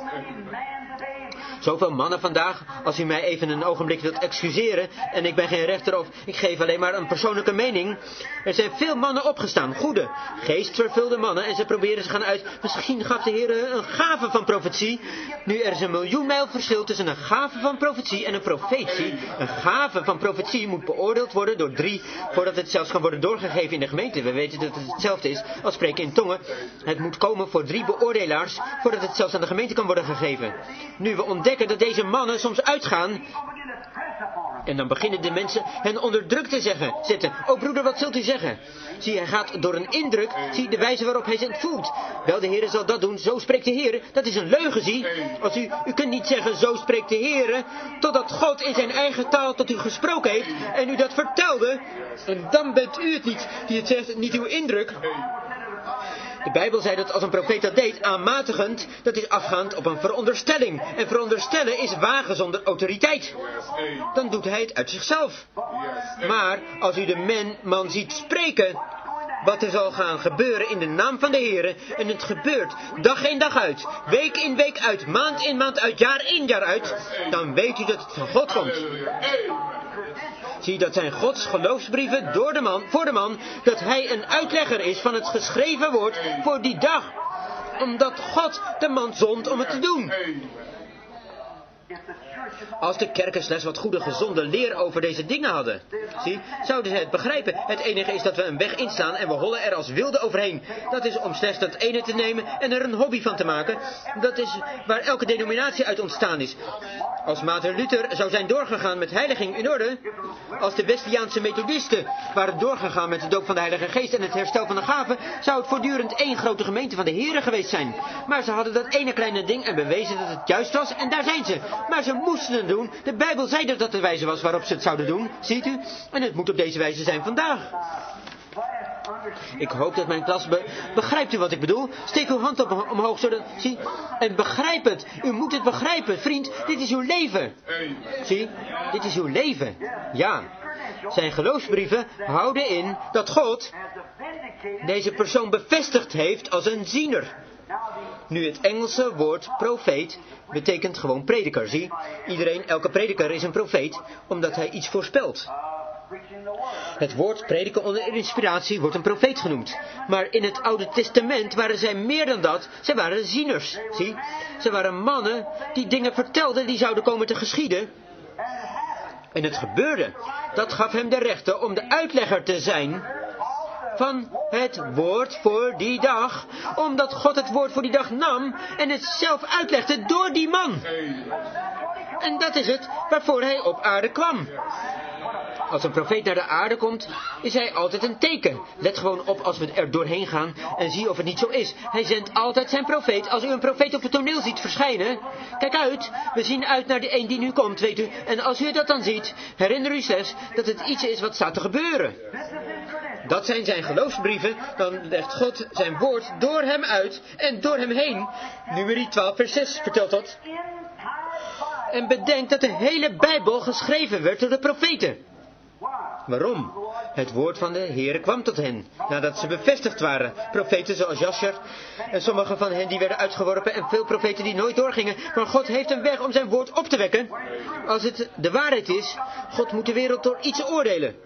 Zoveel mannen vandaag, als u mij even een ogenblik wilt excuseren, en ik ben geen rechter of ik geef alleen maar een persoonlijke mening. Er zijn veel mannen opgestaan, goede, geestvervulde mannen, en ze proberen zich gaan uit, misschien gaf de Heer een gave van profetie. Nu, er is een miljoen mijl verschil tussen een gave van profetie en een profetie. Een gave van profetie moet beoordeeld worden door drie, voordat het zelfs kan worden doorgegeven in de gemeente. We weten dat het hetzelfde is als spreken in tongen. Het moet komen voor drie beoordelaars, voordat het zelfs aan de gemeente kan worden gegeven. Nu, we ontdekken dat deze mannen soms uitgaan en dan beginnen de mensen hen onder druk te zeggen, zetten. Oh broeder, wat zult u zeggen? Zie, hij gaat door een indruk, zie de wijze waarop hij zich voelt. Wel, de Heere zal dat doen, zo spreekt de Heere. Dat is een leugen, zie. Als u, u kunt niet zeggen, zo spreekt de Heere, totdat God in zijn eigen taal tot u gesproken heeft en u dat vertelde. En dan bent u het niet die het zegt, niet uw indruk. De Bijbel zei dat als een profeet dat deed, aanmatigend, dat is afgaand op een veronderstelling. En veronderstellen is wagen zonder autoriteit. Dan doet hij het uit zichzelf. Maar als u de men, man ziet spreken, wat er zal gaan gebeuren in de naam van de Heere, en het gebeurt dag in dag uit, week in week uit, maand in maand uit, jaar in jaar uit, dan weet u dat het van God komt. Zie, dat zijn Gods geloofsbrieven door de man, voor de man, dat hij een uitlegger is van het geschreven woord voor die dag. Omdat God de man zond om het te doen. Als de kerken slechts wat goede gezonde leer over deze dingen hadden, zie, zouden ze het begrijpen. Het enige is dat we een weg inslaan en we hollen er als wilden overheen. Dat is om slechts dat ene te nemen en er een hobby van te maken. Dat is waar elke denominatie uit ontstaan is. Als Maarten Luther zou zijn doorgegaan met heiliging in orde, als de Wesleyaanse methodisten waren doorgegaan met de doop van de Heilige Geest en het herstel van de gaven, zou het voortdurend één grote gemeente van de Here geweest zijn. Maar ze hadden dat ene kleine ding en bewezen dat het juist was en daar zijn ze. Maar ze moesten het doen. De Bijbel zei dat dat de wijze was waarop ze het zouden doen, ziet u? En het moet op deze wijze zijn vandaag. Ik hoop dat mijn klas be begrijpt u wat ik bedoel. Steek uw hand op omhoog, zodat, zie, en begrijp het. U moet het begrijpen, vriend. Dit is uw leven. Zie, dit is uw leven. Ja, zijn geloofsbrieven houden in dat God deze persoon bevestigd heeft als een ziener. Nu, het Engelse woord profeet betekent gewoon prediker, zie. Iedereen, elke prediker is een profeet, omdat hij iets voorspelt. Het woord prediken onder inspiratie wordt een profeet genoemd. Maar in het Oude Testament waren zij meer dan dat. Zij waren zieners, zie. Zij waren mannen die dingen vertelden die zouden komen te geschieden. En het gebeurde. Dat gaf hem de rechten om de uitlegger te zijn van het woord voor die dag. Omdat God het woord voor die dag nam en het zelf uitlegde door die man. En dat is het waarvoor hij op aarde kwam. Als een profeet naar de aarde komt, is hij altijd een teken. Let gewoon op als we er doorheen gaan en zie of het niet zo is. Hij zendt altijd zijn profeet. Als u een profeet op het toneel ziet verschijnen, kijk uit. We zien uit naar de een die nu komt, weet u. En als u dat dan ziet, herinner u slechts dat het iets is wat staat te gebeuren. Dat zijn zijn geloofsbrieven. Dan legt God zijn woord door hem uit en door hem heen. Numeri twaalf vers zes vertelt dat. En bedenk dat de hele Bijbel geschreven werd door de profeten. Waarom? Het woord van de Heere kwam tot hen, nadat ze bevestigd waren. Profeten zoals Jasher en sommige van hen die werden uitgeworpen en veel profeten die nooit doorgingen. Maar God heeft een weg om zijn woord op te wekken. Als het de waarheid is, God moet de wereld door iets oordelen.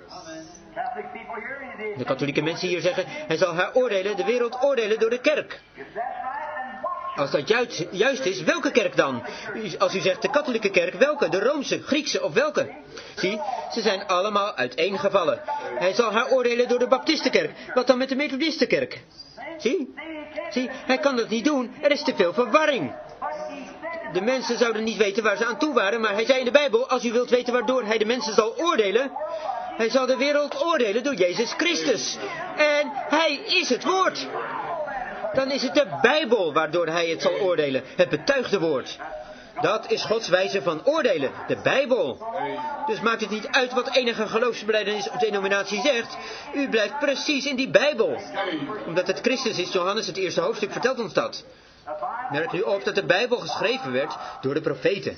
De katholieke mensen hier zeggen, hij zal haar oordelen, de wereld oordelen door de kerk. Als dat juist, juist is, welke kerk dan? Als u zegt de katholieke kerk, welke? De Roomse, Griekse of welke? Zie, ze zijn allemaal uiteengevallen. Hij zal haar oordelen door de Baptistenkerk. Wat dan met de Methodistenkerk? Zie? Zie, hij kan dat niet doen. Er is te veel verwarring. De mensen zouden niet weten waar ze aan toe waren, maar hij zei in de Bijbel, als u wilt weten waardoor hij de mensen zal oordelen, hij zal de wereld oordelen door Jezus Christus. En hij is het woord. Dan is het de Bijbel waardoor hij het zal oordelen. Het betuigde woord. Dat is Gods wijze van oordelen. De Bijbel. Dus maakt het niet uit wat enige geloofsbelijdenis of denominatie zegt. U blijft precies in die Bijbel. Omdat het Christus is. Johannes het eerste hoofdstuk vertelt ons dat. Merk nu op dat de Bijbel geschreven werd door de profeten.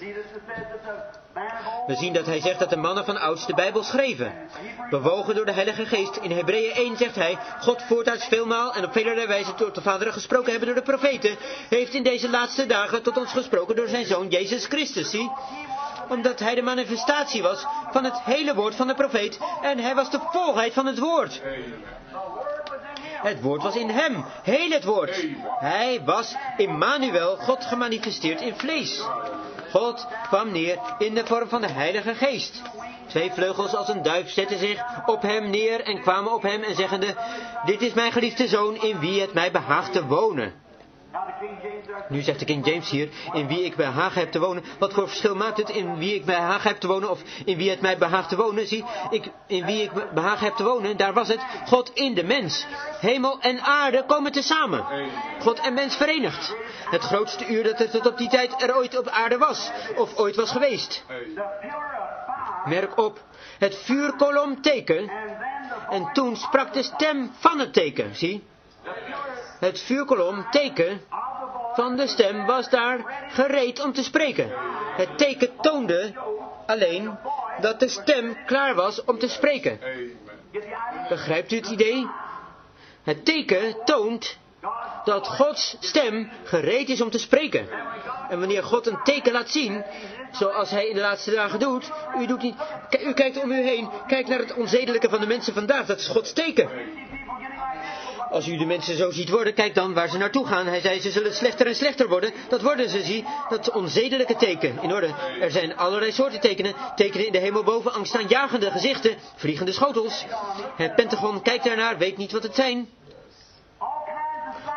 We zien dat hij zegt dat de mannen van ouds de Bijbel schreven. Bewogen door de Heilige Geest. In Hebreeën één zegt hij, God voortouds veelmaal en op velerlei wijze tot de vaderen gesproken hebben door de profeten, heeft in deze laatste dagen tot ons gesproken door zijn Zoon Jezus Christus. Zie? Omdat hij de manifestatie was van het hele woord van de profeet en hij was de volheid van het woord. Het woord was in hem, heel het woord. Hij was Immanuel, God gemanifesteerd in vlees. God kwam neer in de vorm van de Heilige Geest. Twee vleugels als een duif zetten zich op hem neer en kwamen op hem en zeggende, dit is mijn geliefde zoon in wie het mij behaagt te wonen. Nu zegt de King James hier, in wie ik behagen heb te wonen. Wat voor verschil maakt het in wie ik behagen heb te wonen of in wie het mij behaagt te wonen? Zie, ik, in wie ik behagen heb te wonen, daar was het God in de mens. Hemel en aarde komen tezamen. God en mens verenigd. Het grootste uur dat er tot op die tijd er ooit op aarde was. Of ooit was geweest. Merk op, het vuurkolom teken. En toen sprak de stem van het teken, zie. Het vuurkolom teken van de stem was daar gereed om te spreken. Het teken toonde alleen dat de stem klaar was om te spreken. Begrijpt u het idee? Het teken toont dat Gods stem gereed is om te spreken. En wanneer God een teken laat zien, zoals hij in de laatste dagen doet, u doet niet, u kijkt om u heen, kijk naar het onzedelijke van de mensen vandaag, dat is Gods teken. Als u de mensen zo ziet worden, kijk dan waar ze naartoe gaan. Hij zei, ze zullen slechter en slechter worden. Dat worden ze, zie. Dat onzedelijke teken. In orde. Er zijn allerlei soorten tekenen. Tekenen in de hemel boven, angstaanjagende gezichten, vliegende schotels. Het Pentagon kijkt daarnaar, weet niet wat het zijn.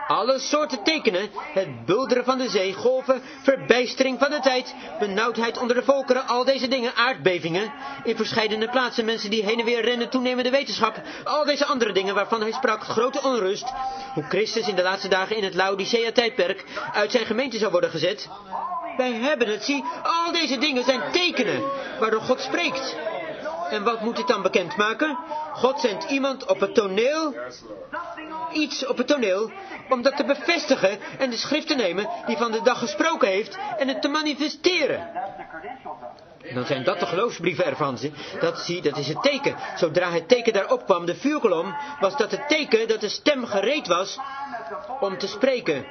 Alle soorten tekenen, het bulderen van de zee, golven, verbijstering van de tijd, benauwdheid onder de volkeren, al deze dingen, aardbevingen, in verscheidene plaatsen, mensen die heen en weer rennen, toenemende wetenschap, al deze andere dingen waarvan hij sprak, grote onrust, hoe Christus in de laatste dagen in het Laodicea-tijdperk uit zijn gemeente zou worden gezet. Wij hebben het, zie, al deze dingen zijn tekenen waardoor God spreekt. En wat moet dit dan bekendmaken? God zendt iemand op het toneel, iets op het toneel, om dat te bevestigen en de schrift te nemen die van de dag gesproken heeft en het te manifesteren. Dan zijn dat de geloofsbrieven ervan. Dat, zie, dat is het teken. Zodra het teken daarop kwam, de vuurkolom, was dat het teken dat de stem gereed was om te spreken.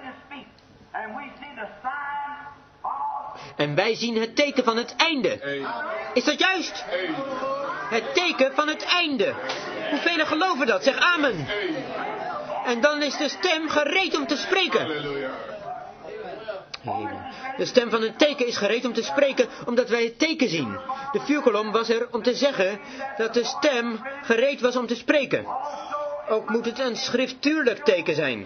En wij zien het teken van het einde. Is dat juist? Het teken van het einde. Hoeveel geloven dat? Zeg amen. En dan is de stem gereed om te spreken. De stem van het teken is gereed om te spreken, omdat wij het teken zien. De vuurkolom was er om te zeggen dat de stem gereed was om te spreken. Ook moet het een schriftuurlijk teken zijn.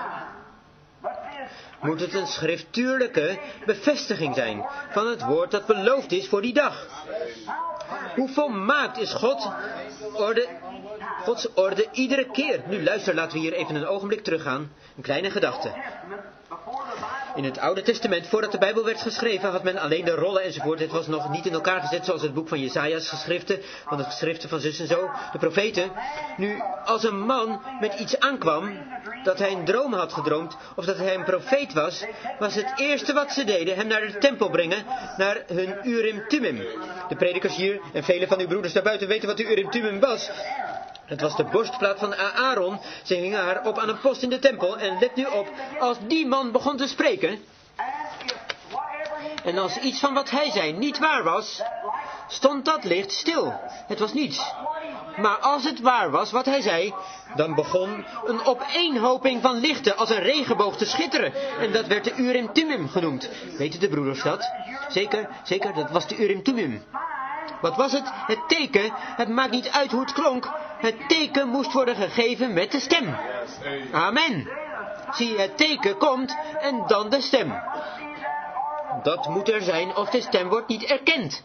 Moet het een schriftuurlijke bevestiging zijn van het woord dat beloofd is voor die dag. Hoe volmaakt is God orde, Gods orde iedere keer. Nu luister, laten we hier even een ogenblik teruggaan. Een kleine gedachte. In het Oude Testament, voordat de Bijbel werd geschreven, had men alleen de rollen enzovoort. Het was nog niet in elkaar gezet zoals het boek van Jesaja's geschriften, van de geschriften van zus en zo, de profeten. Nu, als een man met iets aankwam, dat hij een droom had gedroomd, of dat hij een profeet was, was het eerste wat ze deden hem naar de tempel brengen, naar hun Urim Thummim. De predikers hier en vele van uw broeders daarbuiten weten wat de Urim Thummim was. Het was de borstplaat van Aaron. Ze hingen haar op aan een post in de tempel. En let nu op, als die man begon te spreken, en als iets van wat hij zei niet waar was, stond dat licht stil. Het was niets. Maar als het waar was wat hij zei, dan begon een opeenhoping van lichten als een regenboog te schitteren. En dat werd de Urim Thummim genoemd. Weten de broeders dat? Zeker, zeker, dat was de Urim Thummim. Wat was het? Het teken. Het maakt niet uit hoe het klonk. Het teken moest worden gegeven met de stem. Amen. Zie, het teken komt en dan de stem. Dat moet er zijn of de stem wordt niet erkend.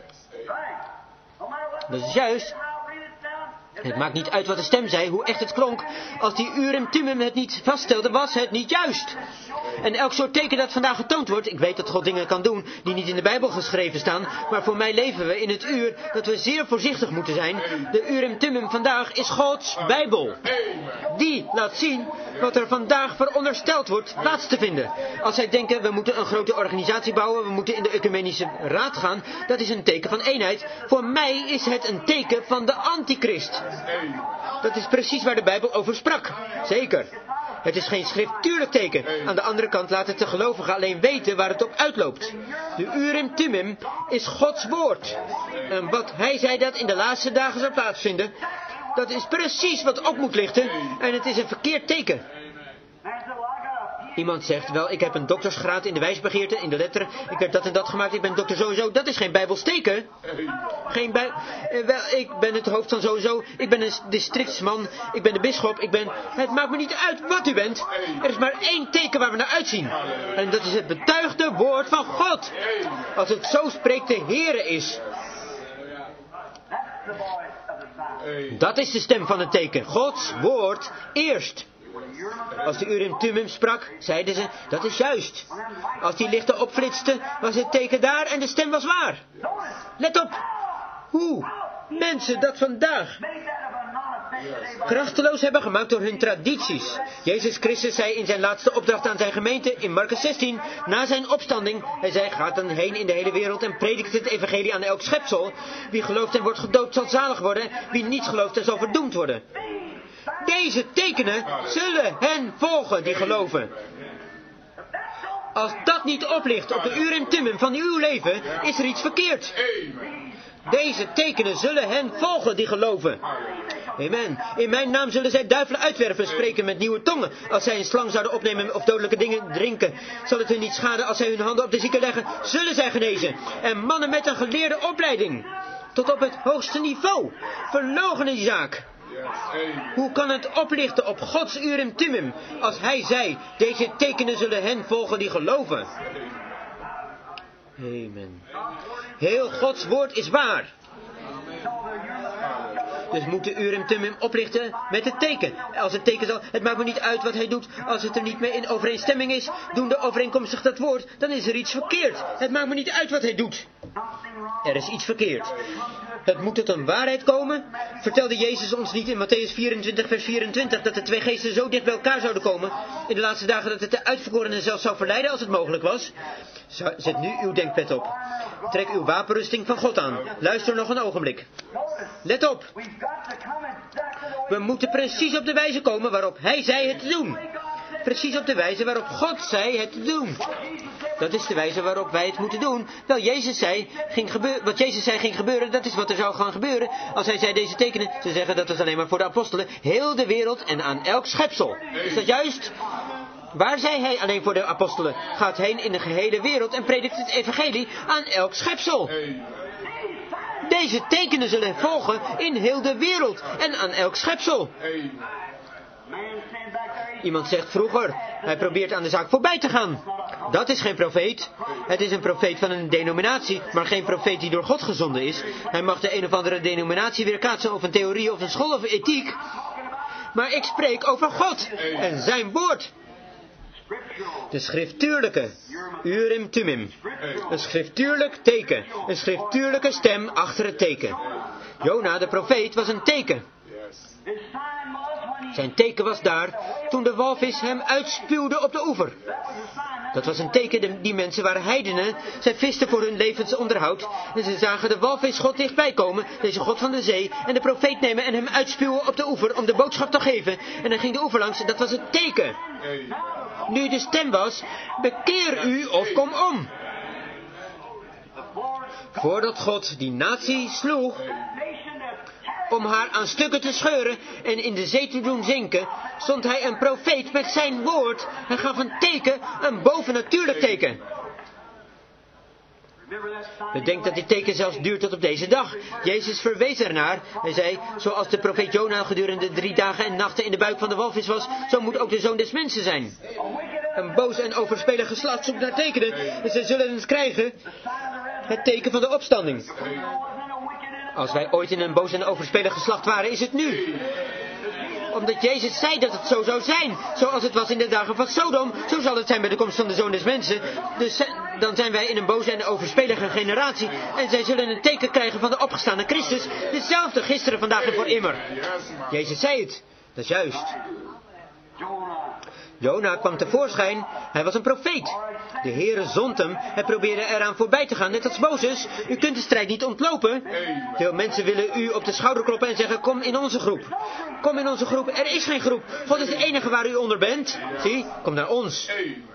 Dat is juist. Het maakt niet uit wat de stem zei, hoe echt het klonk. Als die Urim Thummim het niet vaststelde, was het niet juist. En elk soort teken dat vandaag getoond wordt, ik weet dat God dingen kan doen die niet in de Bijbel geschreven staan, maar voor mij leven we in het uur dat we zeer voorzichtig moeten zijn. De Urim Thummim vandaag is Gods Bijbel. Die laat zien wat er vandaag verondersteld wordt plaats te vinden. Als zij denken, we moeten een grote organisatie bouwen, we moeten in de ecumenische raad gaan, dat is een teken van eenheid. Voor mij is het een teken van de antichrist. Dat is precies waar de Bijbel over sprak. Zeker. Het is geen schriftuurlijk teken. Aan de andere kant laat het de gelovigen alleen weten waar het op uitloopt. De Urim Thummim is Gods woord. En wat hij zei dat in de laatste dagen zou plaatsvinden, dat is precies wat op moet lichten. En het is een verkeerd teken. Iemand zegt, wel, ik heb een doktersgraad in de wijsbegeerte, in de letteren. Ik heb dat en dat gemaakt, ik ben dokter sowieso. Dat is geen Bijbels teken. Geen bij... Eh, wel, ik ben het hoofd van sowieso. Ik ben een districtsman. Ik ben de bisschop. Ik ben... Het maakt me niet uit wat u bent. Er is maar één teken waar we naar uitzien. En dat is het betuigde woord van God. Als het zo spreekt de Heere is. Dat is de stem van het teken. Gods woord eerst. Als de Urim Thummim sprak, zeiden ze, dat is juist. Als die lichten opflitsten, was het teken daar en de stem was waar. Let op, hoe mensen dat vandaag krachteloos hebben gemaakt door hun tradities. Jezus Christus zei in zijn laatste opdracht aan zijn gemeente in Marcus zestien, na zijn opstanding, hij zei, gaat dan heen in de hele wereld en predikt het evangelie aan elk schepsel. Wie gelooft en wordt gedood zal zalig worden, wie niet gelooft en zal verdoemd worden. Deze tekenen zullen hen volgen die geloven. Als dat niet oplicht op de Urim Thummim van uw leven, is er iets verkeerd. Deze tekenen zullen hen volgen die geloven. Amen. In mijn naam zullen zij duivelen uitwerpen, spreken met nieuwe tongen. Als zij een slang zouden opnemen of dodelijke dingen drinken, zal het hun niet schaden. Als zij hun handen op de zieken leggen, zullen zij genezen. En mannen met een geleerde opleiding, tot op het hoogste niveau, verloochenen die zaak. Hoe kan het oplichten op Gods Urim Thummim als hij zei, deze tekenen zullen hen volgen die geloven? Amen. Heel Gods woord is waar. Dus moet de Urim Thummim oplichten met het teken. Als het teken zal, het maakt me niet uit wat hij doet. Als het er niet mee in overeenstemming is, doen de overeenkomstig dat woord, dan is er iets verkeerd. Het maakt me niet uit wat hij doet. Er is iets verkeerd. Het moet tot een waarheid komen. Vertelde Jezus ons niet in Matthäus vierentwintig vers vierentwintig dat de twee geesten zo dicht bij elkaar zouden komen in de laatste dagen dat het de uitverkorenen zelfs zou verleiden als het mogelijk was? Zet nu uw denkpet op. Trek uw wapenrusting van God aan. Luister nog een ogenblik. Let op. We moeten precies op de wijze komen waarop hij zei het te doen. Precies op de wijze waarop God zei het te doen. Dat is de wijze waarop wij het moeten doen. Wel, Jezus zei, ging gebeuren, wat Jezus zei ging gebeuren, dat is wat er zou gaan gebeuren. Als hij zei deze tekenen, ze zeggen dat is alleen maar voor de apostelen, heel de wereld en aan elk schepsel. Is dat juist? Waar zei hij alleen voor de apostelen? Gaat heen in de gehele wereld en predikt het evangelie aan elk schepsel. Deze tekenen zullen volgen in heel de wereld en aan elk schepsel. Iemand zegt vroeger, hij probeert aan de zaak voorbij te gaan. Dat is geen profeet. Het is een profeet van een denominatie, maar geen profeet die door God gezonden is. Hij mag de een of andere denominatie weerkaatsen of een theorie of een school of ethiek. Maar ik spreek over God en zijn woord. De schriftuurlijke Urim Thummim. Een schriftuurlijk teken. Een schriftuurlijke stem achter het teken. Jona de profeet was een teken. Zijn teken was daar toen de walvis hem uitspuwde op de oever. Dat was een teken, die mensen waren heidenen. Zij visten voor hun levensonderhoud. En ze zagen de walvisgod dichtbij komen, deze god van de zee, en de profeet nemen en hem uitspuwen op de oever om de boodschap te geven. En hij ging de oever langs, dat was het teken. Nu de stem was, bekeer u of kom om. Voordat God die natie sloeg, om haar aan stukken te scheuren en in de zee te doen zinken, stond hij een profeet met zijn woord. Hij gaf een teken, een bovennatuurlijk teken. Bedenk dat dit teken zelfs duurt tot op deze dag. Jezus verwees ernaar. Hij zei, zoals de profeet Jona gedurende drie dagen en nachten in de buik van de walvis was, zo moet ook de zoon des mensen zijn. Een boos en overspelig geslacht zoekt naar tekenen, en zij zullen het krijgen. Het teken van de opstanding. Als wij ooit in een boos en overspelig geslacht waren, is het nu. Omdat Jezus zei dat het zo zou zijn. Zoals het was in de dagen van Sodom, zo zal het zijn bij de komst van de Zoon des Mensen. Dus dan zijn wij in een boze en overspelige generatie. En zij zullen een teken krijgen van de opgestane Christus. Hetzelfde gisteren, vandaag en voor immer. Jezus zei het. Dat is juist. Jona kwam tevoorschijn. Hij was een profeet. De Heere zond hem. Hij probeerde eraan voorbij te gaan. Net als Mozes. U kunt de strijd niet ontlopen. Veel mensen willen u op de schouder kloppen en zeggen, kom in onze groep. Kom in onze groep. Er is geen groep. God is de enige waar u onder bent. Zie, kom naar ons.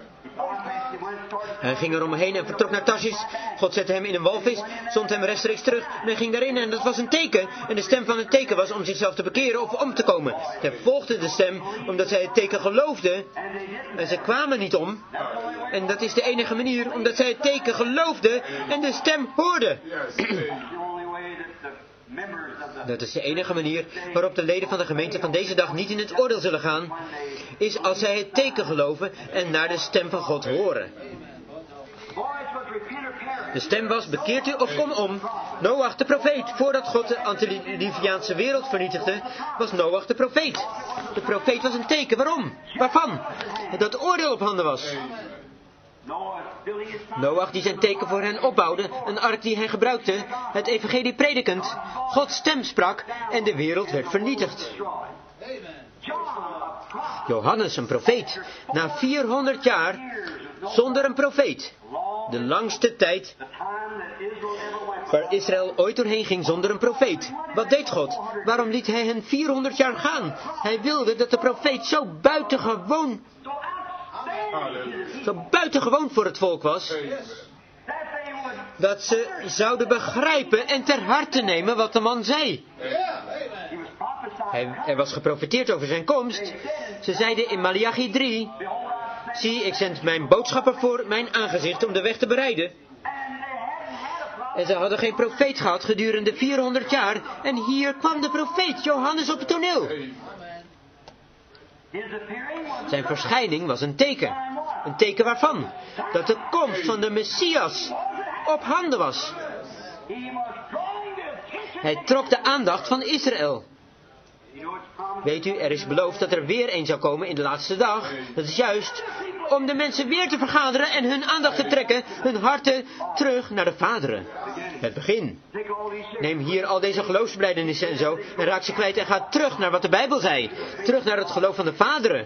Hij ging er omheen en vertrok naar Tarsis. God zette hem in een walvis, zond hem rechtstreeks terug en hij ging daarin en dat was een teken. En de stem van het teken was om zichzelf te bekeren of om te komen. Zij volgden de stem omdat zij het teken geloofden en ze kwamen niet om. En dat is de enige manier omdat zij het teken geloofden en de stem hoorden. Dat is de enige manier waarop de leden van de gemeente van deze dag niet in het oordeel zullen gaan, is als zij het teken geloven en naar de stem van God horen. De stem was, bekeert u of kom om. Noach de profeet, voordat God de Antediluviaanse wereld vernietigde, was Noach de profeet. De profeet was een teken, waarom? Waarvan? Dat oordeel op handen was. Noach die zijn teken voor hen opbouwde, een ark die hij gebruikte, het evangelie predikend, Gods stem sprak en de wereld werd vernietigd. Johannes, een profeet, na vierhonderd jaar zonder een profeet, de langste tijd waar Israël ooit doorheen ging zonder een profeet. Wat deed God? Waarom liet hij hen vierhonderd jaar gaan? Hij wilde dat de profeet zo buitengewoon Zo buitengewoon voor het volk was, dat ze zouden begrijpen en ter harte nemen wat de man zei. Hij, er was geprofeteerd over zijn komst. Ze zeiden in Maleachi drie, zie, ik zend mijn boodschapper voor mijn aangezicht om de weg te bereiden. En ze hadden geen profeet gehad gedurende vierhonderd jaar. En hier kwam de profeet Johannes op het toneel. Zijn verschijning was een teken. Een teken waarvan? Dat de komst van de Messias op handen was. Hij trok de aandacht van Israël. Weet u, er is beloofd dat er weer een zou komen in de laatste dag. Dat is juist om de mensen weer te vergaderen en hun aandacht te trekken, hun harten terug naar de vaderen. Het begin. Neem hier al deze geloofsbelijdenissen en zo en raak ze kwijt en ga terug naar wat de Bijbel zei. Terug naar het geloof van de vaderen.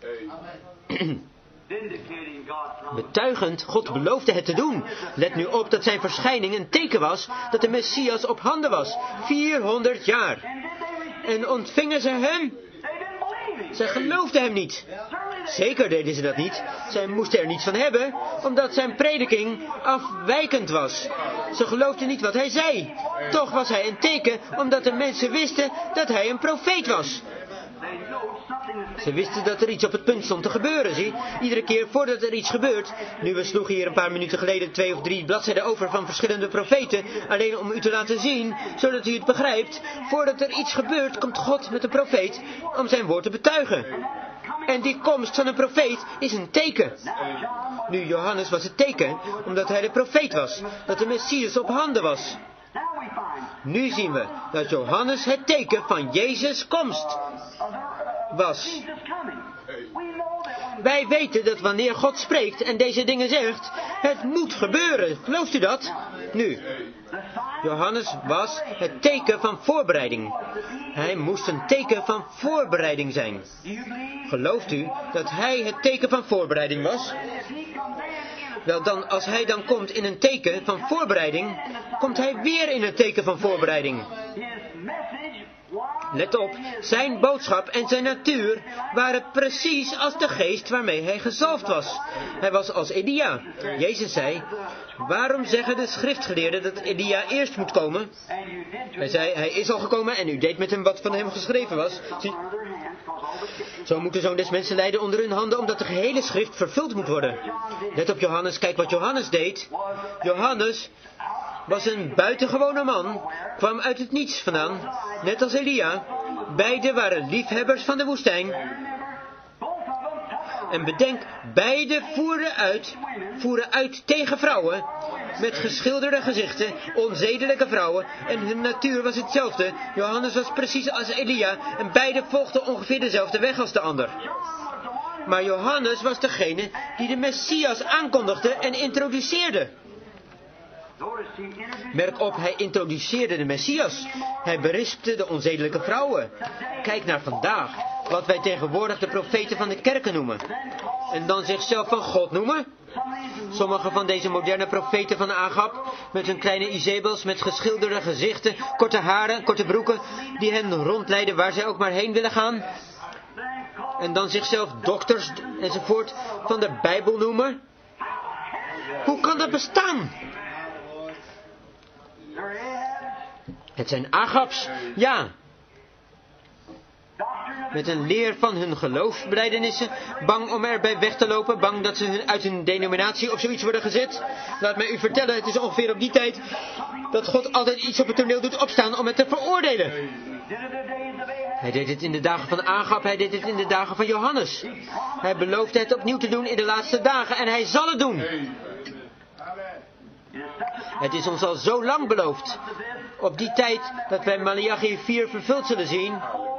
Betuigend, God beloofde het te doen. Let nu op dat zijn verschijning een teken was dat de Messias op handen was. vierhonderd jaar. En ontvingen ze hem? Zij geloofden hem niet. Zeker deden ze dat niet. Zij moesten er niets van hebben, omdat zijn prediking afwijkend was. Ze geloofden niet wat hij zei. Toch was hij een teken, omdat de mensen wisten dat hij een profeet was. Ze wisten dat er iets op het punt stond te gebeuren, zie. Iedere keer voordat er iets gebeurt. Nu, we sloegen hier een paar minuten geleden twee of drie bladzijden over van verschillende profeten. Alleen om u te laten zien, zodat u het begrijpt. Voordat er iets gebeurt, komt God met een profeet om zijn woord te betuigen. En die komst van een profeet is een teken. Nu, Johannes was het teken, omdat hij de profeet was. Dat de Messias op handen was. Nu zien we dat Johannes het teken van Jezus' komst was. Wij weten dat wanneer God spreekt en deze dingen zegt, het moet gebeuren. Gelooft u dat? Nu, Johannes was het teken van voorbereiding. Hij moest een teken van voorbereiding zijn. Gelooft u dat hij het teken van voorbereiding was? Wel dan, als hij dan komt in een teken van voorbereiding, komt hij weer in een teken van voorbereiding. Let op, zijn boodschap en zijn natuur waren precies als de geest waarmee hij gezalfd was. Hij was als Elia. Jezus zei, waarom zeggen de schriftgeleerden dat Elia eerst moet komen? Hij zei, hij is al gekomen en u deed met hem wat van hem geschreven was. Zie, zo moet de Zoon des Mensen lijden onder hun handen, omdat de gehele schrift vervuld moet worden. Let op Johannes, kijk wat Johannes deed. Johannes was een buitengewone man, kwam uit het niets vandaan, net als Elia. Beiden waren liefhebbers van de woestijn. En bedenk, beide voeren uit, voeren uit tegen vrouwen, met geschilderde gezichten, onzedelijke vrouwen, en hun natuur was hetzelfde. Johannes was precies als Elia, en beide volgden ongeveer dezelfde weg als de ander. Maar Johannes was degene die de Messias aankondigde en introduceerde. Merk op, hij introduceerde de Messias. Hij berispte de onzedelijke vrouwen. Kijk naar vandaag, wat wij tegenwoordig de profeten van de kerken noemen. En dan zichzelf van God noemen. Sommige van deze moderne profeten van Agab, met hun kleine Izebels, met geschilderde gezichten, korte haren, korte broeken, die hen rondleiden waar zij ook maar heen willen gaan. En dan zichzelf dokters enzovoort van de Bijbel noemen. Hoe kan dat bestaan? Het zijn Agabs, ja. Met een leer van hun geloofsbelijdenissen, bang om erbij weg te lopen, bang dat ze hun uit hun denominatie of zoiets worden gezet. Laat mij u vertellen, het is ongeveer op die tijd dat God altijd iets op het toneel doet opstaan om het te veroordelen. Hij deed het in de dagen van Agab, hij deed het in de dagen van Johannes. Hij beloofde het opnieuw te doen in de laatste dagen en hij zal het doen. Het is ons al zo lang beloofd. Op die tijd dat wij Maleachi vier vervuld zullen zien.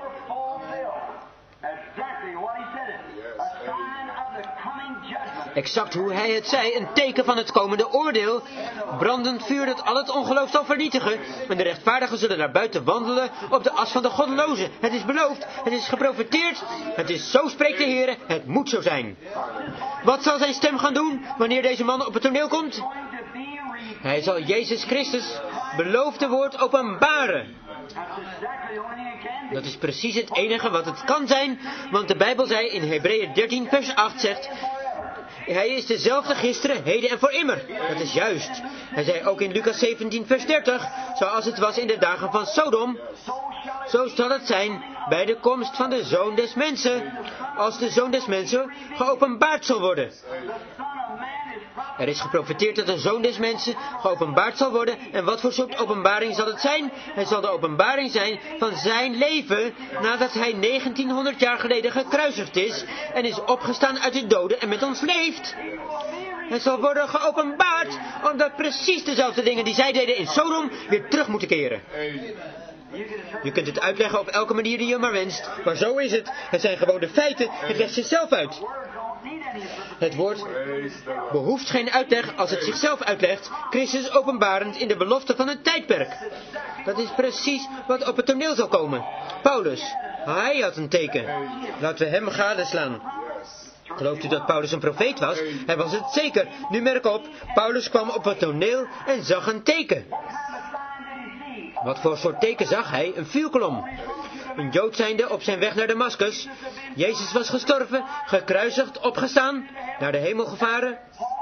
Exact hoe hij het zei, een teken van het komende oordeel. Brandend vuur dat al het ongeloof zal vernietigen. En de rechtvaardigen zullen naar buiten wandelen op de as van de goddelozen. Het is beloofd, het is geprofeteerd. Het is zo spreekt de Heer, het moet zo zijn. Wat zal zijn stem gaan doen wanneer deze man op het toneel komt? Hij zal Jezus Christus beloofde woord openbaren. Dat is precies het enige wat het kan zijn, want de Bijbel zei in Hebreeën dertien vers acht zegt, hij is dezelfde gisteren, heden en voor immer. Dat is juist. Hij zei ook in Lucas zeventien vers dertig, zoals het was in de dagen van Sodom, zo zal het zijn bij de komst van de Zoon des Mensen, als de Zoon des Mensen geopenbaard zal worden. Er is geprofeteerd dat de Zoon des Mensen geopenbaard zal worden. En wat voor soort openbaring zal het zijn? Het zal de openbaring zijn van zijn leven nadat hij negentienhonderd jaar geleden gekruisigd is en is opgestaan uit de doden en met ons leeft. Het zal worden geopenbaard omdat precies dezelfde dingen die zij deden in Sodom weer terug moeten keren. Je kunt het uitleggen op elke manier die je maar wenst, maar zo is het. Het zijn gewoon de feiten, het legt zichzelf uit. Het woord behoeft geen uitleg als het zichzelf uitlegt, Christus openbarend in de belofte van het tijdperk. Dat is precies wat op het toneel zal komen. Paulus, hij had een teken. Laten we hem gadeslaan. Gelooft u dat Paulus een profeet was? Hij was het zeker. Nu merk op, Paulus kwam op het toneel en zag een teken. Wat voor soort teken zag hij? Een vuurkolom. Een Jood zijnde op zijn weg naar Damaskus. Jezus was gestorven, gekruisigd, opgestaan, naar de hemel gevaren.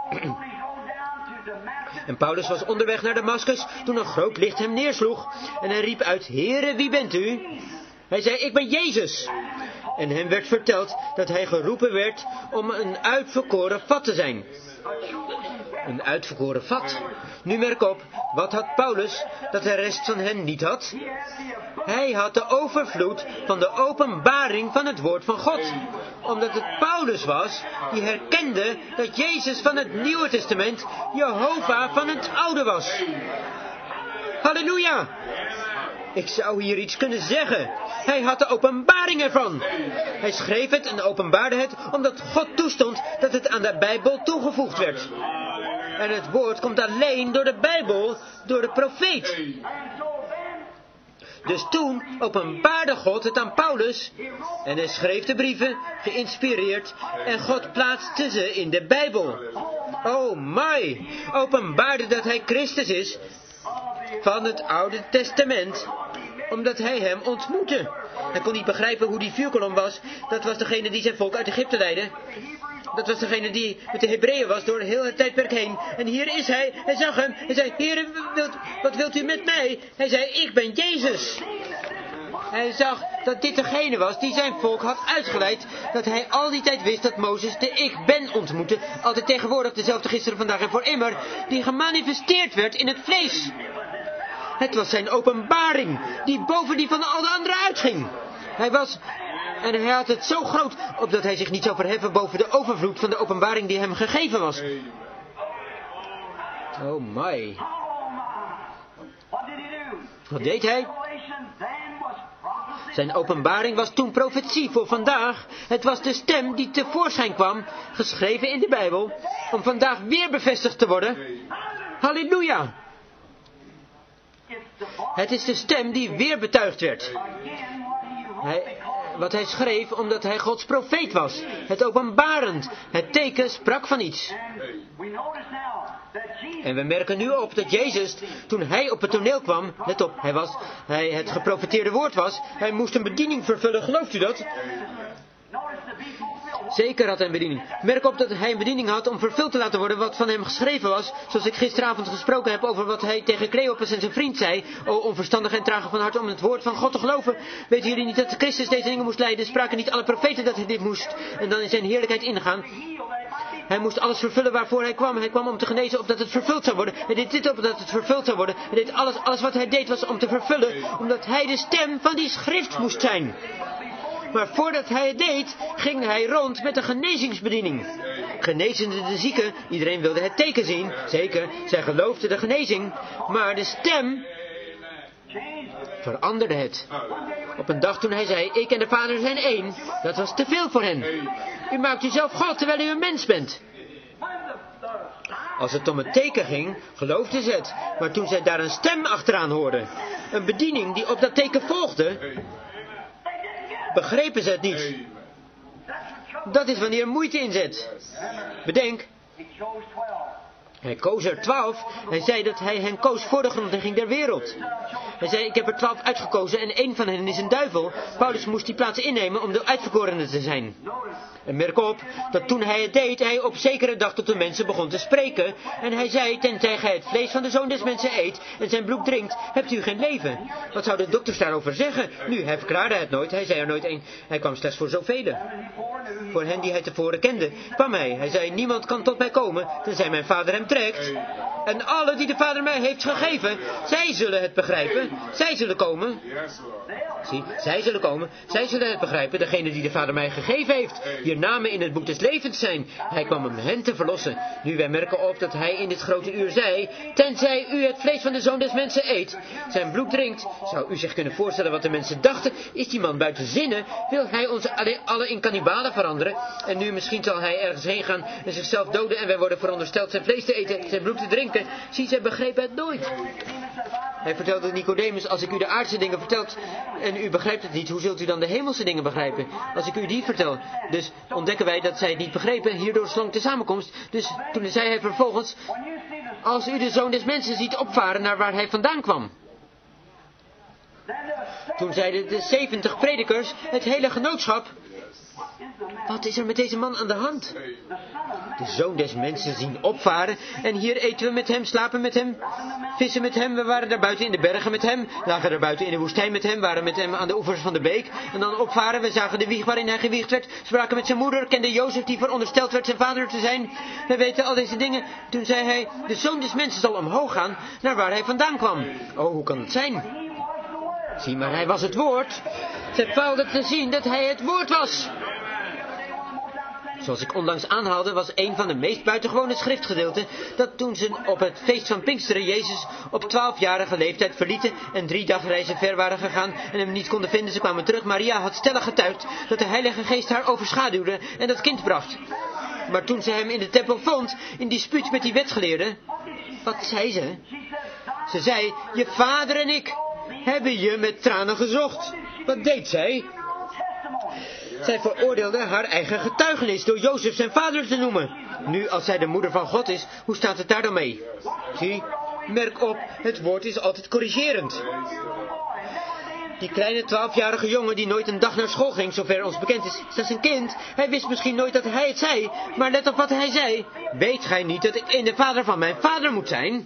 En Paulus was onderweg naar Damaskus toen een groot licht hem neersloeg. En hij riep uit, Heere, wie bent u? Hij zei, ik ben Jezus. En hem werd verteld dat hij geroepen werd om een uitverkoren vat te zijn. Een uitverkoren vat. Nu merk op, wat had Paulus dat de rest van hen niet had? Hij had de overvloed van de openbaring van het woord van God. Omdat het Paulus was die herkende dat Jezus van het Nieuwe Testament Jehovah van het Oude was. Halleluja! Ik zou hier iets kunnen zeggen. Hij had de openbaring ervan. Hij schreef het en openbaarde het omdat God toestond dat het aan de Bijbel toegevoegd werd. En het woord komt alleen door de Bijbel, door de profeet. Dus toen openbaarde God het aan Paulus en hij schreef de brieven, geïnspireerd, en God plaatste ze in de Bijbel. Oh my, openbaarde dat hij Christus is van het Oude Testament, omdat hij hem ontmoette. Hij kon niet begrijpen hoe die vuurkolom was. Dat was degene die zijn volk uit Egypte leidde. Dat was degene die met de Hebreeën was door heel het tijdperk heen. En hier is hij. Hij zag hem. Hij zei, Heere, wilt, wat wilt u met mij? Hij zei, ik ben Jezus. Hij zag dat dit degene was die zijn volk had uitgeleid. Dat hij al die tijd wist dat Mozes de ik ben ontmoette. Altijd tegenwoordig, dezelfde gisteren, vandaag en voor immer. Die gemanifesteerd werd in het vlees. Het was zijn openbaring, die boven die van al de anderen uitging. Hij was, en hij had het zo groot, opdat hij zich niet zou verheffen boven de overvloed van de openbaring die hem gegeven was. Oh my. Wat deed hij? Zijn openbaring was toen profetie voor vandaag. Het was de stem die tevoorschijn kwam, geschreven in de Bijbel, om vandaag weer bevestigd te worden. Halleluja! Het is de stem die weer betuigd werd. Hij, wat hij schreef omdat hij Gods profeet was. Het openbarend. Het teken sprak van iets. En we merken nu op dat Jezus, toen hij op het toneel kwam, let op, hij was, hij het geprofeteerde woord was, hij moest een bediening vervullen, gelooft u dat? Zeker had hij een bediening. Merk op dat hij een bediening had om vervuld te laten worden wat van hem geschreven was. Zoals ik gisteravond gesproken heb over wat hij tegen Cleopas en zijn vriend zei. O onverstandig en trager van hart om het woord van God te geloven. Weten jullie niet dat Christus deze dingen moest leiden? Spraken niet alle profeten dat hij dit moest en dan in zijn heerlijkheid ingaan? Hij moest alles vervullen waarvoor hij kwam. Hij kwam om te genezen opdat het vervuld zou worden. Hij deed dit opdat het vervuld zou worden. Hij deed alles, alles wat hij deed was om te vervullen, omdat hij de stem van die schrift moest zijn. Maar voordat hij het deed, ging hij rond met een genezingsbediening. Genezende de zieken, iedereen wilde het teken zien. Zeker, zij geloofden de genezing. Maar de stem veranderde het. Op een dag toen hij zei, ik en de Vader zijn één, dat was te veel voor hen. U maakt uzelf God terwijl u een mens bent. Als het om het teken ging, geloofden ze het. Maar toen zij daar een stem achteraan hoorden, een bediening die op dat teken volgde, begrepen ze het niet. Dat is wanneer moeite inzet. Bedenk, Hij koos er twaalf. Hij zei dat hij hen koos voor de grondlegging der wereld. Hij zei, ik heb er twaalf uitgekozen en één van hen is een duivel. Paulus moest die plaats innemen om de uitverkorene te zijn. En merk op, dat toen hij het deed, hij op zekere dag tot de mensen begon te spreken. En hij zei, tenzij gij het vlees van de Zoon des Mensen eet en zijn bloed drinkt, hebt u geen leven. Wat zouden de dokters daarover zeggen? Nu, hij verklaarde het nooit, hij zei er nooit een. Hij kwam slechts voor zoveel. Voor hen die hij tevoren kende, kwam hij. Hij zei, niemand kan tot mij komen, tenzij mijn vader hem trekt. En alle die de vader mij heeft gegeven, zij zullen het begrijpen. Zij zullen komen. Zie, zij zullen komen. Zij zullen het begrijpen, degene die de vader mij gegeven heeft. Wier namen in het boek des levens zijn. Hij kwam om hen te verlossen. Nu wij merken op dat hij in dit grote uur zei, tenzij u het vlees van de Zoon des Mensen eet, zijn bloed drinkt. Zou u zich kunnen voorstellen wat de mensen dachten? Is die man buiten zinnen? Wil hij ons alle, alle in kannibalen veranderen? En nu misschien zal hij ergens heen gaan en zichzelf doden en wij worden verondersteld zijn vlees te eten, zijn bloed te drinken. Zie, zij begrepen het nooit. Hij vertelde Nicodemus, als ik u de aardse dingen vertel en u begrijpt het niet, hoe zult u dan de hemelse dingen begrijpen? Als ik u die vertel. Dus ontdekken wij dat zij het niet begrepen, hierdoor slonk de samenkomst. Dus toen zei hij vervolgens, als u de Zoon des Mensen ziet opvaren naar waar hij vandaan kwam. Toen zeiden de zeventig predikers, het hele genootschap, wat is er met deze man aan de hand? De Zoon des Mensen zien opvaren en hier eten we met hem, slapen met hem, vissen met hem. We waren daar buiten in de bergen met hem, lagen daar buiten in de woestijn met hem, waren met hem aan de oevers van de beek. En dan opvaren, we zagen de wieg waarin hij gewiegd werd, spraken met zijn moeder, kenden Jozef die verondersteld werd zijn vader te zijn. We weten al deze dingen. Toen zei hij, de Zoon des Mensen zal omhoog gaan naar waar hij vandaan kwam. Oh, hoe kan het zijn? Zie, maar hij was het woord. Ze faalde te zien dat hij het woord was. Zoals ik onlangs aanhaalde, was een van de meest buitengewone schriftgedeelten dat toen ze op het feest van Pinksteren Jezus op twaalfjarige leeftijd verlieten en drie dagreizen ver waren gegaan en hem niet konden vinden. Ze kwamen terug. Maria had stellig getuigd dat de Heilige Geest haar overschaduwde en dat kind bracht. Maar toen ze hem in de tempel vond, in dispuut met die wetgeleerden, wat zei ze? Ze zei, je vader en ik hebben je met tranen gezocht. Wat deed zij? Zij veroordeelde haar eigen getuigenis door Jozef zijn vader te noemen. Nu, als zij de moeder van God is, hoe staat het daar dan mee? Zie, merk op, het woord is altijd corrigerend. Die kleine twaalfjarige jongen die nooit een dag naar school ging, zover ons bekend is, is dat een kind. Hij wist misschien nooit dat hij het zei, maar let op wat hij zei. Weet gij niet dat ik in de vader van mijn vader moet zijn?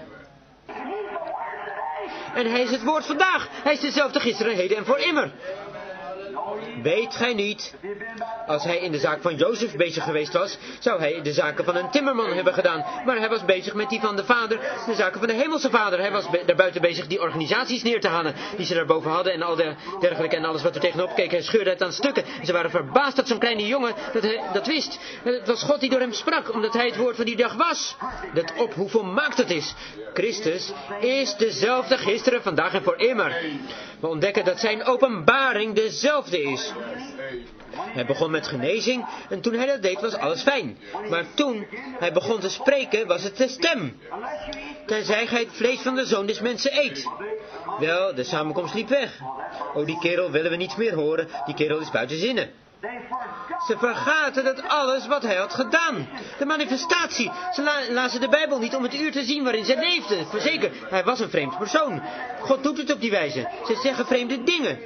En hij is het woord vandaag. Hij is dezelfde gisteren, heden en voor immer. Weet gij niet, als hij in de zaak van Jozef bezig geweest was, zou hij de zaken van een timmerman hebben gedaan. Maar hij was bezig met die van de vader, de zaken van de hemelse vader. Hij was be- daarbuiten bezig die organisaties neer te halen, die ze daarboven hadden en al de dergelijke en alles wat er tegenop keek. Hij scheurde het aan stukken. En ze waren verbaasd dat zo'n kleine jongen dat, hij, dat wist. Het was God die door hem sprak, omdat hij het woord van die dag was. Let op hoe volmaakt het is. Christus is dezelfde gisteren, vandaag en voor immer. We ontdekken dat zijn openbaring dezelfde is. Hij begon met genezing en toen hij dat deed was alles fijn. Maar toen hij begon te spreken was het de stem. Tenzij gij het vlees van de Zoon des Mensen eet. Wel, de samenkomst liep weg. Oh, die kerel willen we niets meer horen. Die kerel is buiten zinnen. Ze vergaten dat alles wat hij had gedaan. De manifestatie. Ze la- lazen de Bijbel niet om het uur te zien waarin zij leefden. Voorzeker, hij was een vreemd persoon. God doet het op die wijze. Ze zeggen vreemde dingen.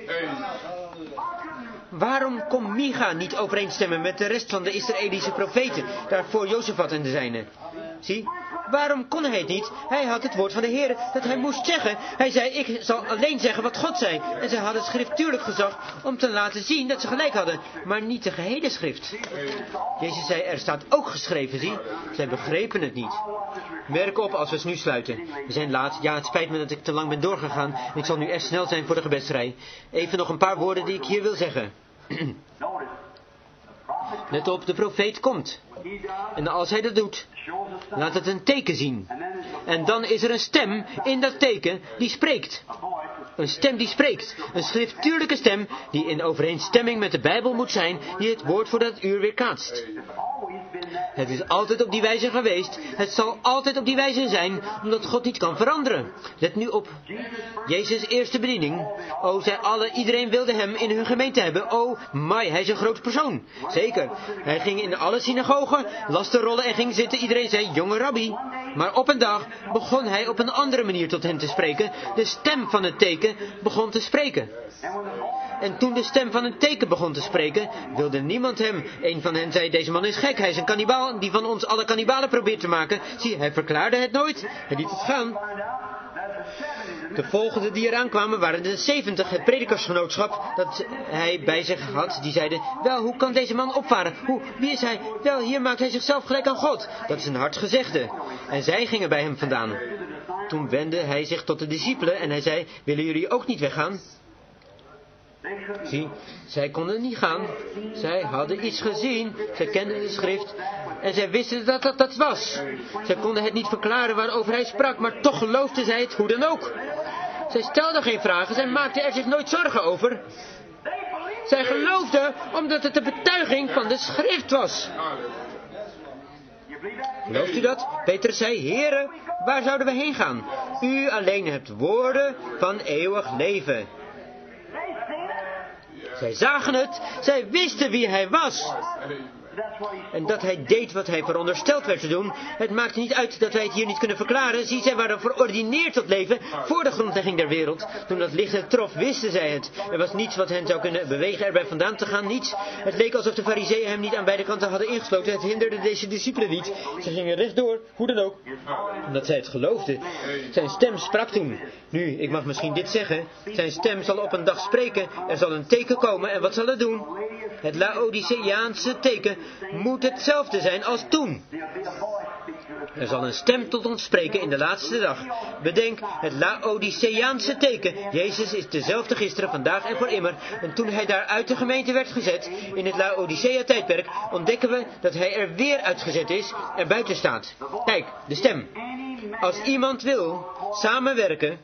Waarom kon Micha niet overeenstemmen met de rest van de Israëlische profeten, daarvoor Jozefat en de zijne? Zie, waarom kon hij het niet? Hij had het woord van de Heer dat hij moest zeggen. Hij zei, ik zal alleen zeggen wat God zei. En zij hadden schrifttuurlijk gezag om te laten zien dat ze gelijk hadden, maar niet de gehele schrift. Jezus zei, er staat ook geschreven, zie. Zij begrepen het niet. Merk op als we het nu sluiten. We zijn laat. Ja, het spijt me dat ik te lang ben doorgegaan. En ik zal nu echt snel zijn voor de gebedsrij. Even nog een paar woorden die ik hier wil zeggen. Let op, de profeet komt. En als hij dat doet, laat het een teken zien. En dan is er een stem in dat teken die spreekt. Een stem die spreekt. Een schriftuurlijke stem die in overeenstemming met de Bijbel moet zijn, die het woord voor dat uur weerkaatst. Het is altijd op die wijze geweest. Het zal altijd op die wijze zijn, omdat God niet kan veranderen. Let nu op. Jezus' eerste bediening. O, zij alle, iedereen wilde hem in hun gemeente hebben. O, my, hij is een groot persoon. Zeker. Hij ging in alle synagogen, las de rollen en ging zitten. Iedereen zei, jonge rabbi. Maar op een dag begon hij op een andere manier tot hen te spreken. De stem van het teken begon te spreken. En toen de stem van een teken begon te spreken, wilde niemand hem. Een van hen zei, deze man is gek, hij is een kannibaal die van ons alle kannibalen probeert te maken. Zie, hij verklaarde het nooit, hij liet het gaan. De volgende die eraan kwamen waren de zeventig, het predikersgenootschap dat hij bij zich had. Die zeiden, wel, hoe kan deze man opvaren? Hoe, wie is hij? Wel, hier maakt hij zichzelf gelijk aan God. Dat is een hard gezegde. En zij gingen bij hem vandaan. Toen wendde hij zich tot de discipelen en hij zei, willen jullie ook niet weggaan? Zie, zij konden niet gaan. Zij hadden iets gezien. Zij kenden de schrift. En zij wisten dat dat dat was. Zij konden het niet verklaren waarover hij sprak, maar toch geloofden zij het hoe dan ook. Zij stelden geen vragen. Zij maakten er zich nooit zorgen over. Zij geloofden omdat het de betuiging van de schrift was. Gelooft u dat? Petrus zei, Heere, waar zouden we heen gaan? U alleen hebt woorden van eeuwig leven. Zij zagen het, zij wisten wie hij was. En dat hij deed wat hij verondersteld werd te doen. Het maakt niet uit dat wij het hier niet kunnen verklaren. Zie, zij waren verordineerd tot leven voor de grondlegging der wereld. Toen dat licht het trof, wisten zij het. Er was niets wat hen zou kunnen bewegen erbij vandaan te gaan. Niets. Het leek alsof de farizeeën hem niet aan beide kanten hadden ingesloten. Het hinderde deze discipelen niet. Ze gingen rechtdoor, hoe dan ook. Omdat zij het geloofden. Zijn stem sprak toen. Nu, ik mag misschien dit zeggen. Zijn stem zal op een dag spreken. Er zal een teken komen. En wat zal het doen? Het Laodiceaanse teken moet hetzelfde zijn als toen. Er zal een stem tot ons spreken in de laatste dag. Bedenk, het Laodiceaanse teken. Jezus is dezelfde gisteren, vandaag en voor immer. En toen hij daar uit de gemeente werd gezet, in het Laodicea-tijdperk, ontdekken we dat hij er weer uitgezet is en buiten staat. Kijk, de stem. Als iemand wil samenwerken,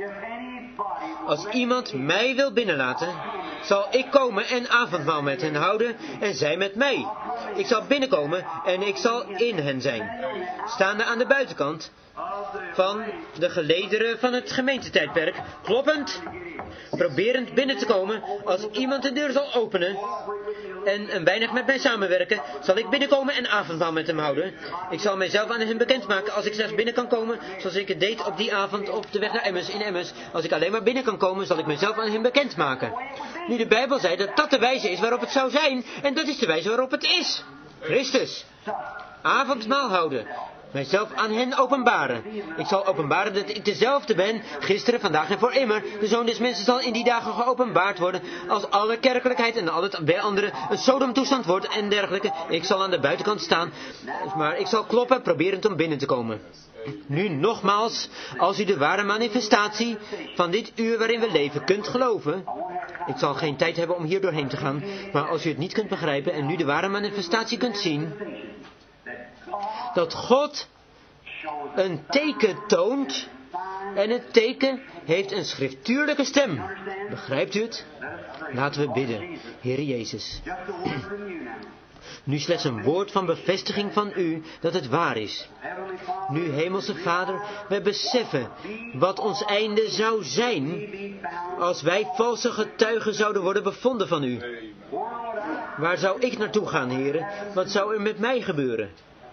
als iemand mij wil binnenlaten, zal ik komen en avondmaal met hen houden en zij met mij. Ik zal binnenkomen en ik zal in hen zijn. Staande aan de buitenkant van de gelederen van het gemeentetijdperk, kloppend, proberend binnen te komen. Als iemand de deur zal openen en een weinig met mij samenwerken, zal ik binnenkomen en avondmaal met hem houden. Ik zal mijzelf aan hen bekendmaken als ik slechts binnen kan komen, zoals ik het deed op die avond op de weg naar Emmers in Emmers. Als ik alleen maar binnen kan komen, zal ik mezelf aan hen bekendmaken. Nu, de Bijbel zei dat dat de wijze is waarop het zou zijn, en dat is de wijze waarop het is. Christus. Avondmaal houden. Mijzelf aan hen openbaren. Ik zal openbaren dat ik dezelfde ben, gisteren, vandaag en voor immer. De Zoon des Mensen zal in die dagen geopenbaard worden, als alle kerkelijkheid en al het bij anderen een sodomtoestand wordt en dergelijke. Ik zal aan de buitenkant staan, maar ik zal kloppen, proberend om binnen te komen. Nu nogmaals, als u de ware manifestatie van dit uur waarin we leven kunt geloven. Ik zal geen tijd hebben om hier doorheen te gaan, maar als u het niet kunt begrijpen en nu de ware manifestatie kunt zien, dat God een teken toont en het teken heeft een schriftuurlijke stem. Begrijpt u het? Laten we bidden. Heere Jezus, nu slechts een woord van bevestiging van u dat het waar is. Nu, Hemelse Vader, wij beseffen wat ons einde zou zijn als wij valse getuigen zouden worden bevonden van u. Waar zou ik naartoe gaan, Heere? Wat zou er met mij gebeuren?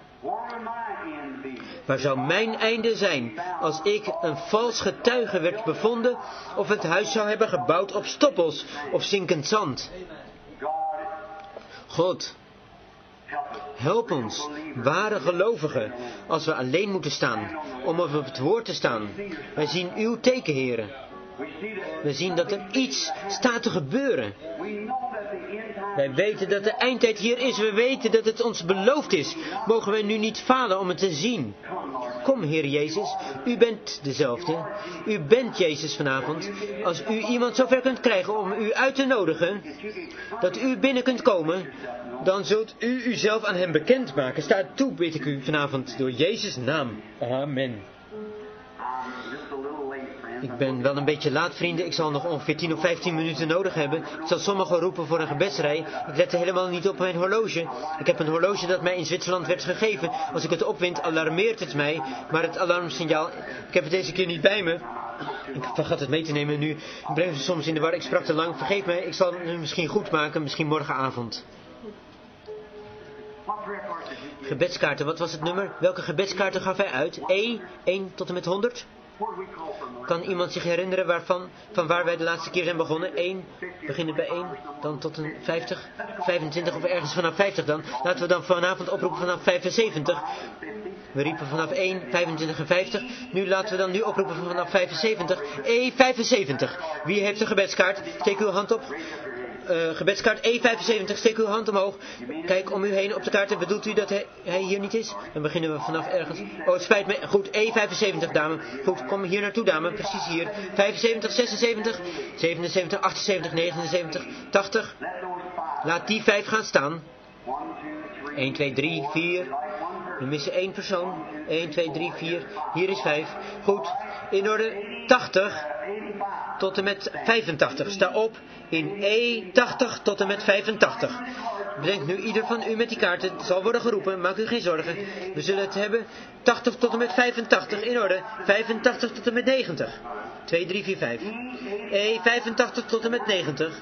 Waar zou mijn einde zijn als ik een vals getuige werd bevonden of het huis zou hebben gebouwd op stoppels of zinkend zand? God, help ons, ware gelovigen, als we alleen moeten staan, om op het woord te staan. Wij zien uw teken, Heere. We zien dat er iets staat te gebeuren. Wij weten dat de eindtijd hier is. We weten dat het ons beloofd is. Mogen wij nu niet falen om het te zien. Kom, Heer Jezus. U bent dezelfde. U bent Jezus vanavond. Als u iemand zover kunt krijgen om u uit te nodigen, dat u binnen kunt komen, dan zult u uzelf aan hem bekendmaken. Sta toe, bid ik u vanavond, door Jezus' naam. Amen. Ik ben wel een beetje laat, vrienden. Ik zal nog ongeveer tien of vijftien minuten nodig hebben. Ik zal sommigen roepen voor een gebedsrij. Ik lette helemaal niet op mijn horloge. Ik heb een horloge dat mij in Zwitserland werd gegeven. Als ik het opwind, alarmeert het mij. Maar het alarmsignaal, ik heb het deze keer niet bij me. Ik vergat het mee te nemen nu. Ik breng ze soms in de war. Ik sprak te lang. Vergeef mij. Ik zal het misschien goed maken. Misschien morgenavond. Gebedskaarten. Wat was het nummer? Welke gebedskaarten gaf hij uit? E, één tot en met honderd? Kan iemand zich herinneren waarvan, van waar wij de laatste keer zijn begonnen? één, beginnen bij één, dan tot een vijftig, vijfentwintig of ergens vanaf vijftig dan. Laten we dan vanavond oproepen vanaf vijfenzeventig. We riepen vanaf één, vijfentwintig en vijftig. Nu laten we dan nu oproepen vanaf vijfenzeventig. E vijfenzeventig. Wie heeft een gebedskaart? Steek uw hand op. Uh, gebedskaart E vijfenzeventig, steek uw hand omhoog. Kijk om u heen op de kaart. Bedoelt u dat hij, hij hier niet is? Dan beginnen we vanaf ergens. Oh, het spijt me. Goed, E vijfenzeventig, dame. Goed, kom hier naartoe, dame. Precies hier. vijfenzeventig, zesenzeventig, zevenenzeventig, achtenzeventig, negenenzeventig, tachtig. Laat die vijf gaan staan. één, twee, drie, vier. We missen één persoon. één, twee, drie, vier. Hier is vijf. Goed, in orde. tachtig. Tot en met vijfentachtig. Sta op in E tachtig tot en met vijfentachtig. Bedenk nu ieder van u met die kaarten. Het zal worden geroepen, maak u geen zorgen. We zullen het hebben. tachtig tot en met vijfentachtig. In orde. vijfentachtig tot en met negentig. twee, drie, vier, vijf. E vijfentachtig tot en met negentig.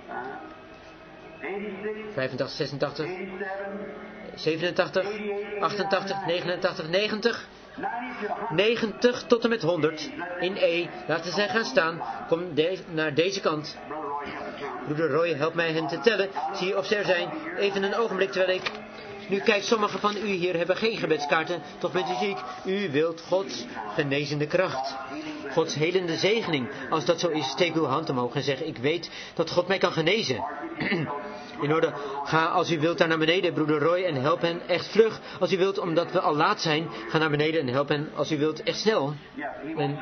vijfentachtig, zesentachtig. zevenentachtig. achtentachtig, negenentachtig, negentig. negentig tot en met honderd. In E. Laten zij gaan staan. Kom de- naar deze kant. Broeder Roy, help mij hen te tellen. Zie je of ze er zijn. Even een ogenblik terwijl ik... Nu kijk, sommigen van u hier hebben geen gebedskaarten. Toch bent u ziek. U wilt Gods genezende kracht. Gods helende zegening. Als dat zo is, steek uw hand omhoog en zeg: ik weet dat God mij kan genezen. In orde, ga als u wilt daar naar beneden, broeder Roy, en help hen echt vlug. Als u wilt, omdat we al laat zijn, ga naar beneden en help hen als u wilt echt snel. En...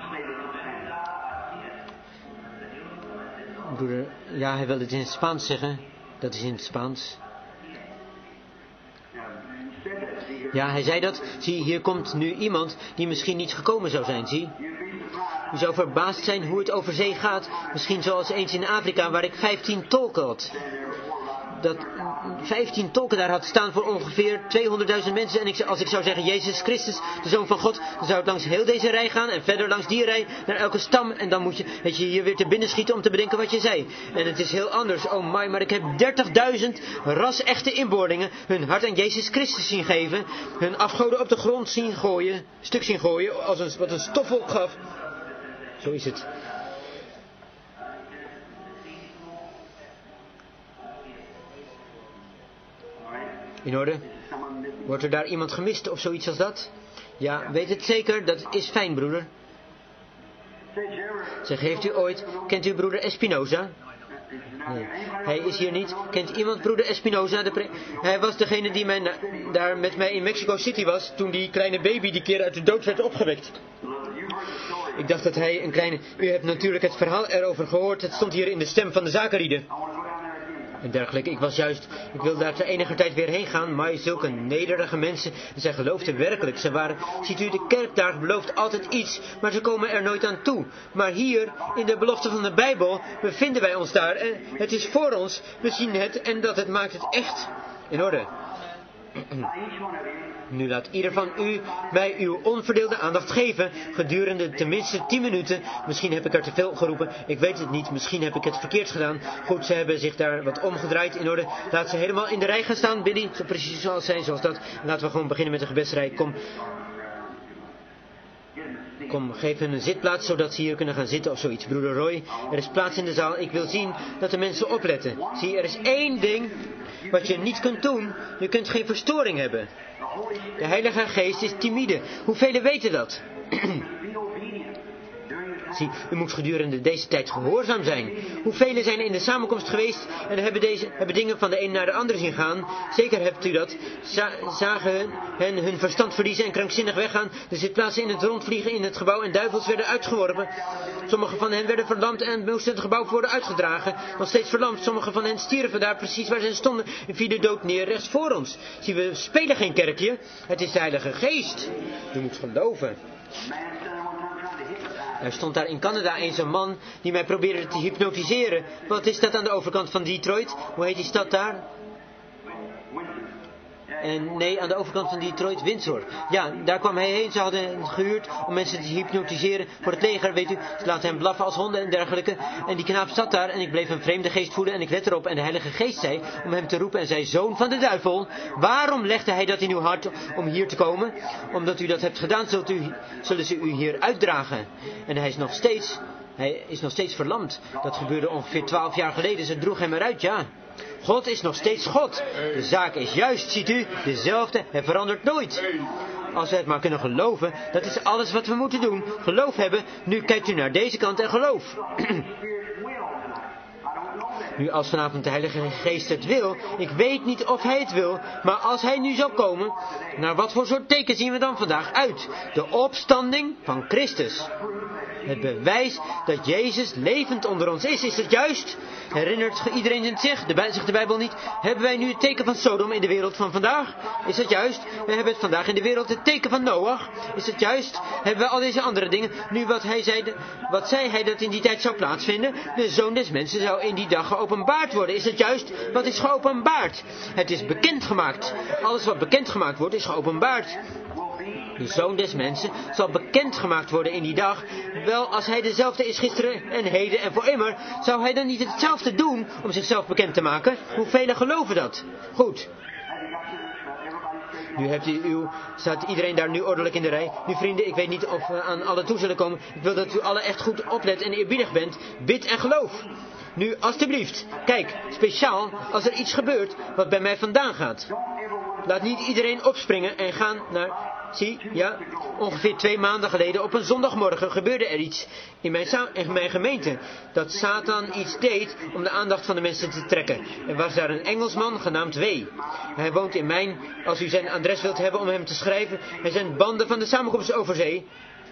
Broeder, ja, hij wilde het in het Spaans zeggen. Dat is in het Spaans. Ja, hij zei dat. Zie, hier komt nu iemand die misschien niet gekomen zou zijn, zie. U zou verbaasd zijn hoe het over zee gaat. Misschien zoals eens in Afrika, waar ik vijftien tolken had. Dat vijftien tolken daar had staan voor ongeveer tweehonderdduizend mensen. En ik, als ik zou zeggen Jezus Christus, de Zoon van God, dan zou het langs heel deze rij gaan en verder langs die rij naar elke stam. En dan moet je, weet je hier weer te binnen schieten om te bedenken wat je zei. En het is heel anders. Oh my, maar ik heb dertigduizend ras-echte inboorlingen hun hart aan Jezus Christus zien geven. Hun afgoden op de grond zien gooien, stuk zien gooien, als een, wat een stofwolk gaf. Zo is het. In orde? Wordt er daar iemand gemist of zoiets als dat? Ja, weet het zeker, dat is fijn, broeder. Zeg, heeft u ooit... Kent u broeder Espinoza? Nee, hij is hier niet. Kent iemand broeder Espinoza? De pre... Hij was degene die mij na... daar met mij in Mexico City was, toen die kleine baby die keer uit de dood werd opgewekt. Ik dacht dat hij een kleine... U hebt natuurlijk het verhaal erover gehoord. Het stond hier in de stem van de zakenlieden. En dergelijke. Ik was juist... Ik wilde daar te enige tijd weer heen gaan. Maar zulke nederige mensen. En zij geloofden werkelijk. Ze waren... Ziet u, de kerk daar belooft altijd iets. Maar ze komen er nooit aan toe. Maar hier, in de belofte van de Bijbel, bevinden wij ons daar. En het is voor ons. We zien het. En dat het maakt het echt in orde. Nu laat ieder van u mij uw onverdeelde aandacht geven, gedurende tenminste tien minuten. Misschien heb ik er te veel geroepen, ik weet het niet, misschien heb ik het verkeerd gedaan. Goed, ze hebben zich daar wat omgedraaid, in orde. Laat ze helemaal in de rij gaan staan, Billy, zo precies zoals zijn, zoals dat. En laten we gewoon beginnen met de gebedsrij. Kom, Kom, geef hen een zitplaats, zodat ze hier kunnen gaan zitten of zoiets. Broeder Roy, er is plaats in de zaal. Ik wil zien dat de mensen opletten. Zie, er is één ding wat je niet kunt doen. Je kunt geen verstoring hebben. De Heilige Geest is timide. Hoeveel weten dat? Zie, u moet gedurende deze tijd gehoorzaam zijn. Hoeveel zijn er in de samenkomst geweest en hebben, deze, hebben dingen van de een naar de ander zien gaan? Zeker hebt u dat. Za- zagen hen hun verstand verliezen en krankzinnig weggaan. De zitplaatsen in het rondvliegen in het gebouw en duivels werden uitgeworpen. Sommige van hen werden verlamd en moesten het gebouw worden uitgedragen. Nog steeds verlamd. Sommige van hen stierven daar precies waar ze stonden en vielen dood neer rechts voor ons. Zie, we spelen geen kerkje. Het is de Heilige Geest. U moet geloven. Er stond daar in Canada eens een man die mij probeerde te hypnotiseren. Wat is dat aan de overkant van Detroit? Hoe heet die stad daar? En nee, aan de overkant van Detroit, Windsor. Ja, daar kwam hij heen. Ze hadden hem gehuurd om mensen te hypnotiseren voor het leger, weet u. Ze laten hem blaffen als honden en dergelijke. En die knaap zat daar en ik bleef een vreemde geest voelen en ik let erop. En de Heilige Geest zei om hem te roepen en zei, zoon van de duivel, waarom legde hij dat in uw hart om hier te komen? Omdat u dat hebt gedaan, zult u, zullen ze u hier uitdragen. En hij is nog steeds, hij is nog steeds verlamd. Dat gebeurde ongeveer twaalf jaar geleden. Ze droeg hem eruit, ja. God is nog steeds God. De zaak is juist, ziet u, dezelfde. Hij verandert nooit. Als we het maar kunnen geloven, dat is alles wat we moeten doen. Geloof hebben. Nu kijkt u naar deze kant en geloof. Nu, als vanavond de Heilige Geest het wil, ik weet niet of hij het wil, maar als hij nu zal komen, naar wat voor soort teken zien we dan vandaag uit? De opstanding van Christus. Het bewijs dat Jezus levend onder ons is. Is dat juist? Herinnert iedereen het zich? De, zegt de Bijbel niet. Hebben wij nu het teken van Sodom in de wereld van vandaag? Is dat juist? We hebben het vandaag in de wereld het teken van Noach. Is dat juist? Hebben we al deze andere dingen? Nu wat hij zei, wat zei hij dat in die tijd zou plaatsvinden? De Zoon des Mensen zou in die dag geopenbaard worden. Is dat juist? Wat is geopenbaard? Het is bekendgemaakt. Alles wat bekendgemaakt wordt is geopenbaard. De Zoon des Mensen zal bekendgemaakt worden in die dag. Wel, als hij dezelfde is gisteren en heden en voor immer, zou hij dan niet hetzelfde doen om zichzelf bekend te maken? Hoeveel geloven dat? Goed. Nu hebt u uw, staat iedereen daar nu ordelijk in de rij. Nu vrienden, ik weet niet of we aan alle toe zullen komen. Ik wil dat u alle echt goed oplet en eerbiedig bent. Bid en geloof. Nu, alstublieft. Kijk, speciaal als er iets gebeurt wat bij mij vandaan gaat. Laat niet iedereen opspringen en gaan naar... Zie, ja, ongeveer twee maanden geleden op een zondagmorgen gebeurde er iets in mijn, in mijn gemeente. Dat Satan iets deed om de aandacht van de mensen te trekken. Er was daar een Engelsman genaamd W. Hij woont in mijn, als u zijn adres wilt hebben om hem te schrijven. Hij zijn banden van de samenkomst over zee.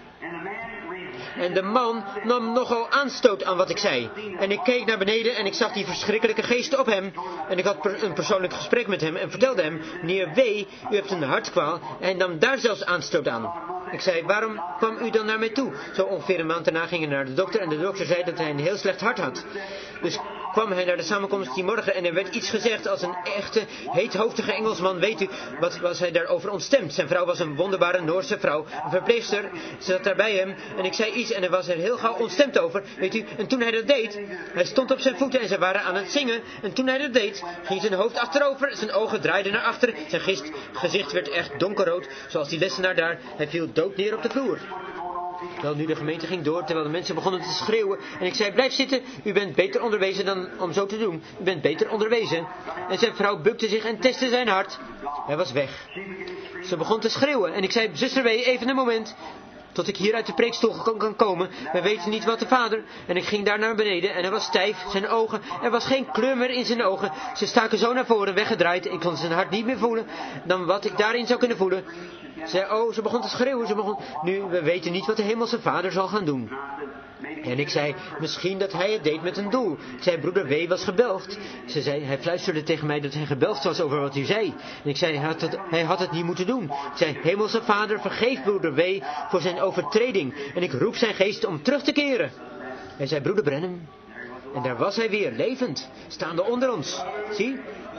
En de man nam nogal aanstoot aan wat ik zei. En ik keek naar beneden en ik zag die verschrikkelijke geesten op hem. En ik had per, een persoonlijk gesprek met hem en vertelde hem, meneer W, u hebt een hartkwaal. En hij nam daar zelfs aanstoot aan. Ik zei, waarom kwam u dan naar mij toe? Zo ongeveer een maand daarna ging hij naar de dokter en de dokter zei dat hij een heel slecht hart had. Dus kwam hij naar de samenkomst die morgen en er werd iets gezegd als een echte, heethoofdige Engelsman. Weet u, wat was hij daarover ontstemd? Zijn vrouw was een wonderbare Noorse vrouw, een verpleegster. Ze zat daar bij hem en ik zei iets en hij was er heel gauw ontstemd over. Weet u, en toen hij dat deed, hij stond op zijn voeten en ze waren aan het zingen. En toen hij dat deed, ging zijn hoofd achterover, zijn ogen draaiden naar achteren. Zijn gist, gezicht werd echt donkerrood, zoals die lessenaar daar. Hij viel dood neer op de vloer. Wel, nu de gemeente ging door, terwijl de mensen begonnen te schreeuwen. En ik zei, blijf zitten, u bent beter onderwezen dan om zo te doen. U bent beter onderwezen. En zijn vrouw bukte zich en testte zijn hart. Hij was weg. Ze begon te schreeuwen. En ik zei, zuster W, even een moment. Tot ik hier uit de preekstoel kan, kan komen. Wij weten niet wat de vader. En ik ging daar naar beneden en hij was stijf. Zijn ogen, er was geen kleur meer in zijn ogen. Ze staken zo naar voren, weggedraaid. Ik kon zijn hart niet meer voelen dan wat ik daarin zou kunnen voelen. Ze, oh, ze begon te schreeuwen. Ze begon, nu, we weten niet wat de hemelse vader zal gaan doen. En ik zei, misschien dat hij het deed met een doel. Ik zei, broeder W was gebelgd. Ze zei, hij fluisterde tegen mij dat hij gebelgd was over wat u zei. En ik zei, hij had het, hij had het niet moeten doen. Ik zei, hemelse vader, vergeef broeder W voor zijn overtreding. En ik roep zijn geest om terug te keren. Hij zei, broeder Branham. En daar was hij weer, levend, staande onder ons. Zie?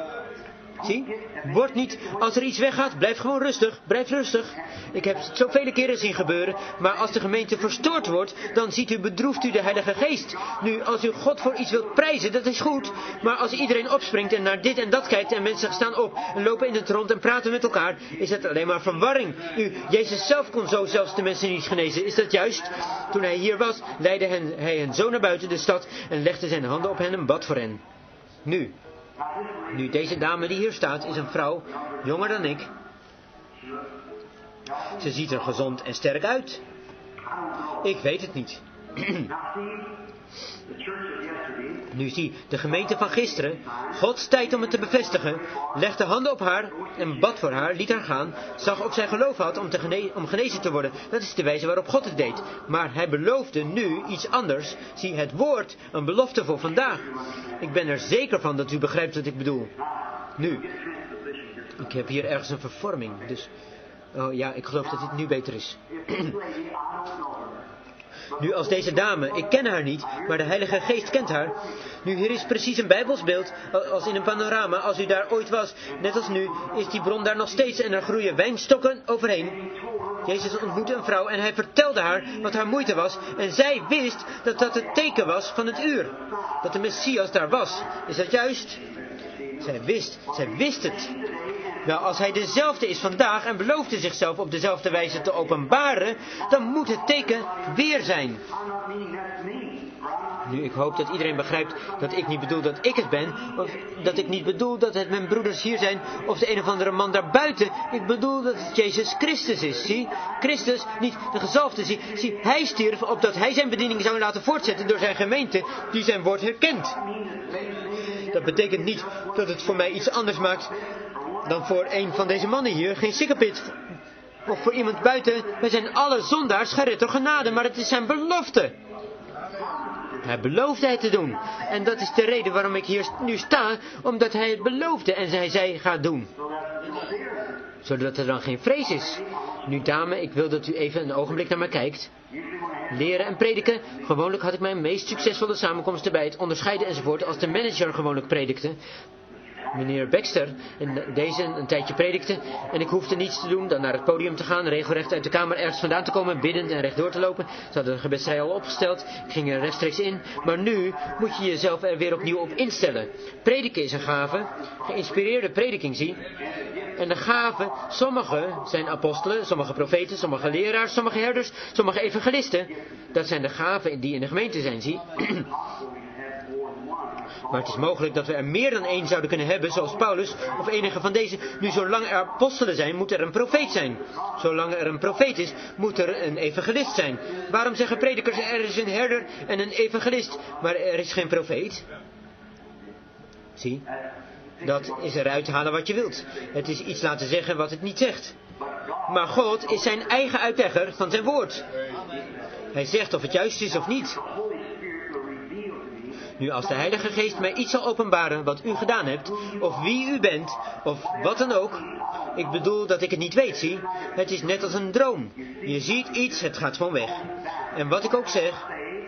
Zie? Word niet, als er iets weggaat, blijf gewoon rustig, blijf rustig. Ik heb het zoveel keren zien gebeuren, maar als de gemeente verstoord wordt, dan ziet u, bedroeft u de Heilige Geest. Nu, als u God voor iets wilt prijzen, dat is goed, maar als iedereen opspringt en naar dit en dat kijkt en mensen staan op en lopen in het rond en praten met elkaar, is dat alleen maar verwarring. U, Jezus zelf kon zo zelfs de mensen niet genezen, is dat juist? Toen hij hier was, leidde hij hen zo naar buiten de stad en legde zijn handen op hen en bad voor hen. Nu, Nu, deze dame die hier staat is een vrouw, jonger dan ik. Ze ziet er gezond en sterk uit. Ik weet het niet. Nu zie, de gemeente van gisteren, Gods tijd om het te bevestigen, legde handen op haar en bad voor haar, liet haar gaan, zag of zij geloof had om, te gene- om genezen te worden. Dat is de wijze waarop God het deed. Maar hij beloofde nu iets anders. Zie, het woord, een belofte voor vandaag. Ik ben er zeker van dat u begrijpt wat ik bedoel. Nu, ik heb hier ergens een vervorming, dus... Oh ja, ik geloof dat dit nu beter is. Nu als deze dame, ik ken haar niet, maar de Heilige Geest kent haar. Nu hier is precies een Bijbelsbeeld, als in een panorama, als u daar ooit was. Net als nu, is die bron daar nog steeds en er groeien wijnstokken overheen. Jezus ontmoette een vrouw en hij vertelde haar wat haar moeite was. En zij wist dat dat het teken was van het uur. Dat de Messias daar was. Is dat juist? Zij wist, zij wist het. Nou, als hij dezelfde is vandaag en beloofde zichzelf op dezelfde wijze te openbaren, dan moet het teken weer zijn. Nu, ik hoop dat iedereen begrijpt dat ik niet bedoel dat ik het ben, of dat ik niet bedoel dat het mijn broeders hier zijn, of de een of andere man daarbuiten. Ik bedoel dat het Jezus Christus is, zie? Christus, niet de gezalfde, zie? Zie, hij stierf opdat hij zijn bediening zou laten voortzetten door zijn gemeente, die zijn woord herkent. Dat betekent niet dat het voor mij iets anders maakt dan voor een van deze mannen hier, geen sikkepit. Of voor iemand buiten, wij zijn alle zondaars gered door genade, maar het is zijn belofte. Hij beloofde het te doen. En dat is de reden waarom ik hier nu sta, omdat hij het beloofde en hij zei, ga doen. Zodat er dan geen vrees is. Nu dame, ik wil dat u even een ogenblik naar mij kijkt. Leren en prediken. Gewoonlijk had ik mijn meest succesvolle samenkomsten bij het onderscheiden enzovoort als de manager gewoonlijk predikte. Meneer Baxter en deze een tijdje predikte en ik hoefde niets te doen dan naar het podium te gaan, regelrecht uit de kamer ergens vandaan te komen, biddend en rechtdoor te lopen. Ze hadden de gebedsrij al opgesteld, ik ging er rechtstreeks in, maar nu moet je jezelf er weer opnieuw op instellen. Prediken is een gave, geïnspireerde prediking zie. En de gaven, sommige zijn apostelen, sommige profeten, sommige leraars, sommige herders, sommige evangelisten. Dat zijn de gaven die in de gemeente zijn, zie. Maar het is mogelijk dat we er meer dan één zouden kunnen hebben, zoals Paulus of enige van deze. Nu, zolang er apostelen zijn, moet er een profeet zijn. Zolang er een profeet is, moet er een evangelist zijn. Waarom zeggen predikers, er is een herder en een evangelist, maar er is geen profeet? Zie, dat is eruit halen wat je wilt. Het is iets laten zeggen wat het niet zegt. Maar God is zijn eigen uitlegger van zijn woord. Hij zegt of het juist is of niet. Nu, als de Heilige Geest mij iets zal openbaren wat u gedaan hebt, of wie u bent, of wat dan ook. Ik bedoel dat ik het niet weet, zie. Het is net als een droom. Je ziet iets, het gaat gewoon weg. En wat ik ook zeg,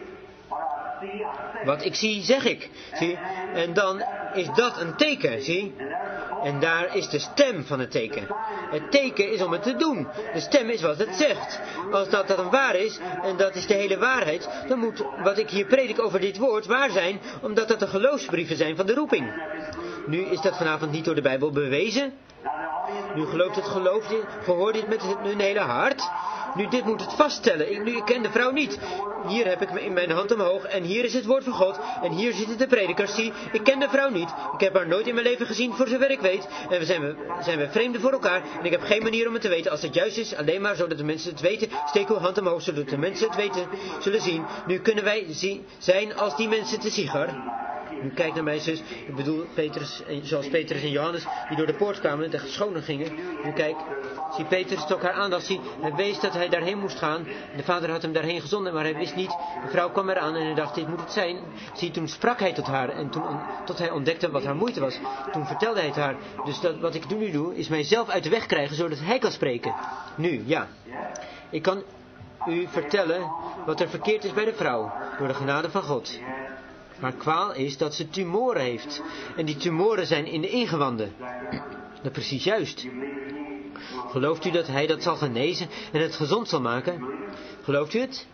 wat ik zie, zeg ik, zie. En dan is dat een teken, zie. En daar is de stem van het teken. Het teken is om het te doen. De stem is wat het zegt. Als dat dan waar is, en dat is de hele waarheid, dan moet wat ik hier predik over dit woord waar zijn, omdat dat de geloofsbrieven zijn van de roeping. Nu is dat vanavond niet door de Bijbel bewezen. Nu gelooft het geloof dit, gehoor dit met hun hele hart. Nu, dit moet het vaststellen. Ik, nu, ik ken de vrouw niet. Hier heb ik me in mijn hand omhoog en hier is het woord van God. En hier zitten de predikers. Zie, ik ken de vrouw niet. Ik heb haar nooit in mijn leven gezien, voor zover ik weet. En we zijn, we zijn we vreemden voor elkaar. En ik heb geen manier om het te weten. Als het juist is, alleen maar zodat de mensen het weten. Steek uw hand omhoog, zodat de mensen het weten zullen zien. Nu kunnen wij zien, zijn als die mensen te Sigar. Nu kijk naar mijn zus. Ik bedoel, Petrus, zoals Petrus en Johannes, die door de poort kwamen en schonen gingen. Nu kijk, zie, Petrus trok haar aandacht. Zie, hij wees dat hij daarheen moest gaan. De vader had hem daarheen gezonden, maar hij wist niet. De vrouw kwam eraan en hij dacht, dit moet het zijn. Zie, toen sprak hij tot haar en toen, tot hij ontdekte wat haar moeite was. Toen vertelde hij het haar. Dus dat, wat ik nu doe, is mijzelf uit de weg krijgen, zodat hij kan spreken. Nu, ja. Ik kan u vertellen wat er verkeerd is bij de vrouw, door de genade van God. Haar kwaal is dat ze tumoren heeft. En die tumoren zijn in de ingewanden. Dat precies juist. Gelooft u dat hij dat zal genezen en het gezond zal maken? Gelooft u het?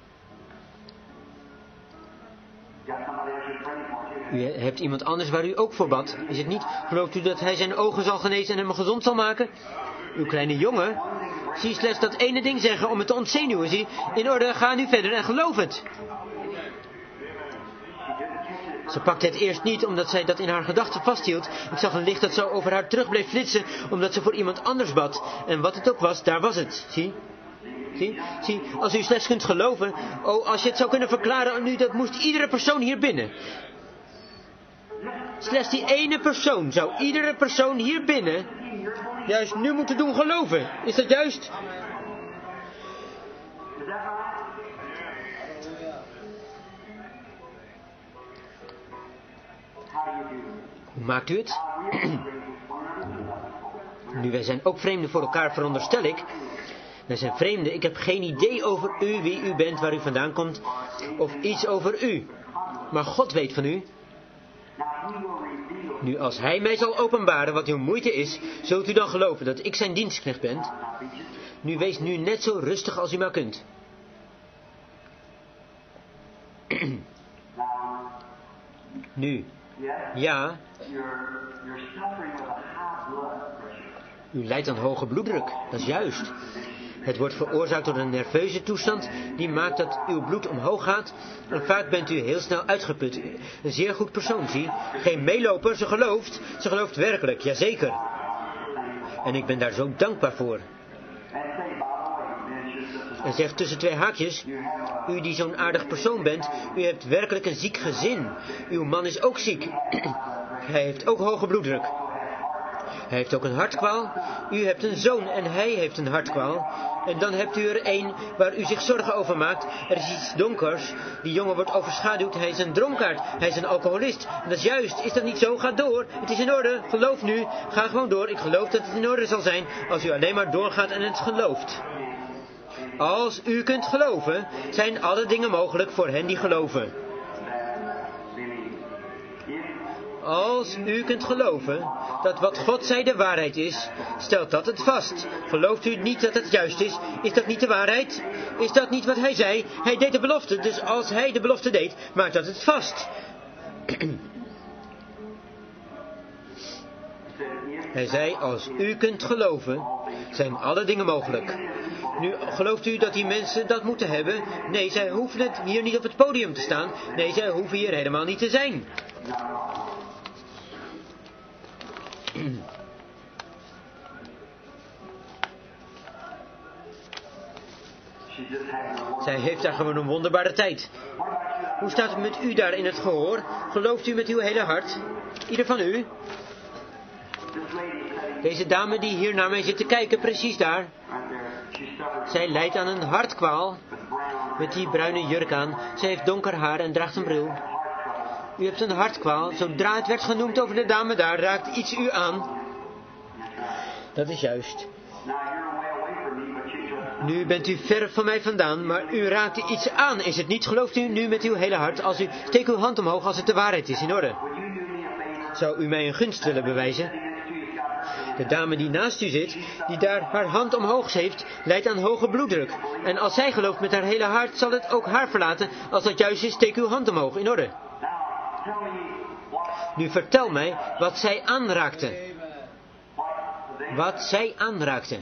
U hebt iemand anders waar u ook voor bad. Is het niet? Gelooft u dat hij zijn ogen zal genezen en hem gezond zal maken? Uw kleine jongen, zie slechts dat ene ding zeggen om het te ontzenuwen. Zie, in orde, ga nu verder en geloof het. Ze pakte het eerst niet, omdat zij dat in haar gedachten vasthield. Ik zag een licht dat zo over haar terug bleef flitsen, omdat ze voor iemand anders bad. En wat het ook was, daar was het. Zie? Zie? Zie? Als u slechts kunt geloven. Oh, als je het zou kunnen verklaren nu, dat moest iedere persoon hier binnen. Slechts die ene persoon zou iedere persoon hier binnen juist nu moeten doen geloven. Is dat juist? Hoe maakt u het? Nu, wij zijn ook vreemden voor elkaar, veronderstel ik. Wij zijn vreemden. Ik heb geen idee over u, wie u bent, waar u vandaan komt, of iets over u. Maar God weet van u. Nu, als hij mij zal openbaren wat uw moeite is, zult u dan geloven dat ik zijn dienstknecht ben? Nu, wees nu net zo rustig als u maar kunt. Nu, ja, u lijdt aan hoge bloeddruk, dat is juist. Het wordt veroorzaakt door een nerveuze toestand die maakt dat uw bloed omhoog gaat en vaak bent u heel snel uitgeput. Een zeer goed persoon, zie. Geen meeloper, ze gelooft, ze gelooft werkelijk, jazeker. En ik ben daar zo dankbaar voor. En zegt tussen twee haakjes, u die zo'n aardig persoon bent, u hebt werkelijk een ziek gezin. Uw man is ook ziek. Hij heeft ook hoge bloeddruk. Hij heeft ook een hartkwaal. U hebt een zoon en hij heeft een hartkwaal. En dan hebt u er een waar u zich zorgen over maakt. Er is iets donkers. Die jongen wordt overschaduwd. Hij is een dronkaard. Hij is een alcoholist. En dat is juist. Is dat niet zo? Ga door. Het is in orde. Geloof nu. Ga gewoon door. Ik geloof dat het in orde zal zijn als u alleen maar doorgaat en het gelooft. Als u kunt geloven, zijn alle dingen mogelijk voor hen die geloven. Als u kunt geloven dat wat God zei de waarheid is, stelt dat het vast. Gelooft u niet dat het juist is? Is dat niet de waarheid? Is dat niet wat hij zei? Hij deed de belofte, dus als hij de belofte deed, maakt dat het vast. Hij zei, als u kunt geloven, zijn alle dingen mogelijk. Nu, gelooft u dat die mensen dat moeten hebben? Nee, zij hoeven het hier niet op het podium te staan. Nee, zij hoeven hier helemaal niet te zijn. Zij heeft daar gewoon een wonderbare tijd. Hoe staat het met u daar in het gehoor? Gelooft u met uw hele hart? Ieder van u? Deze dame die hier naar mij zit te kijken, precies daar. Zij lijdt aan een hartkwaal. Met die bruine jurk aan. Zij heeft donker haar en draagt een bril. U hebt een hartkwaal. Zodra het werd genoemd over de dame daar, raakt iets u aan. Dat is juist. Nu bent u ver van mij vandaan, maar u raakt iets aan, is het niet? Gelooft u nu met uw hele hart? Als u steek uw hand omhoog als het de waarheid is, in orde. Zou u mij een gunst willen bewijzen? De dame die naast u zit, die daar haar hand omhoog heeft, lijdt aan hoge bloeddruk. En als zij gelooft met haar hele hart, zal het ook haar verlaten. Als dat juist is, steek uw hand omhoog, in orde. Nu vertel mij wat zij aanraakte. Wat zij aanraakte.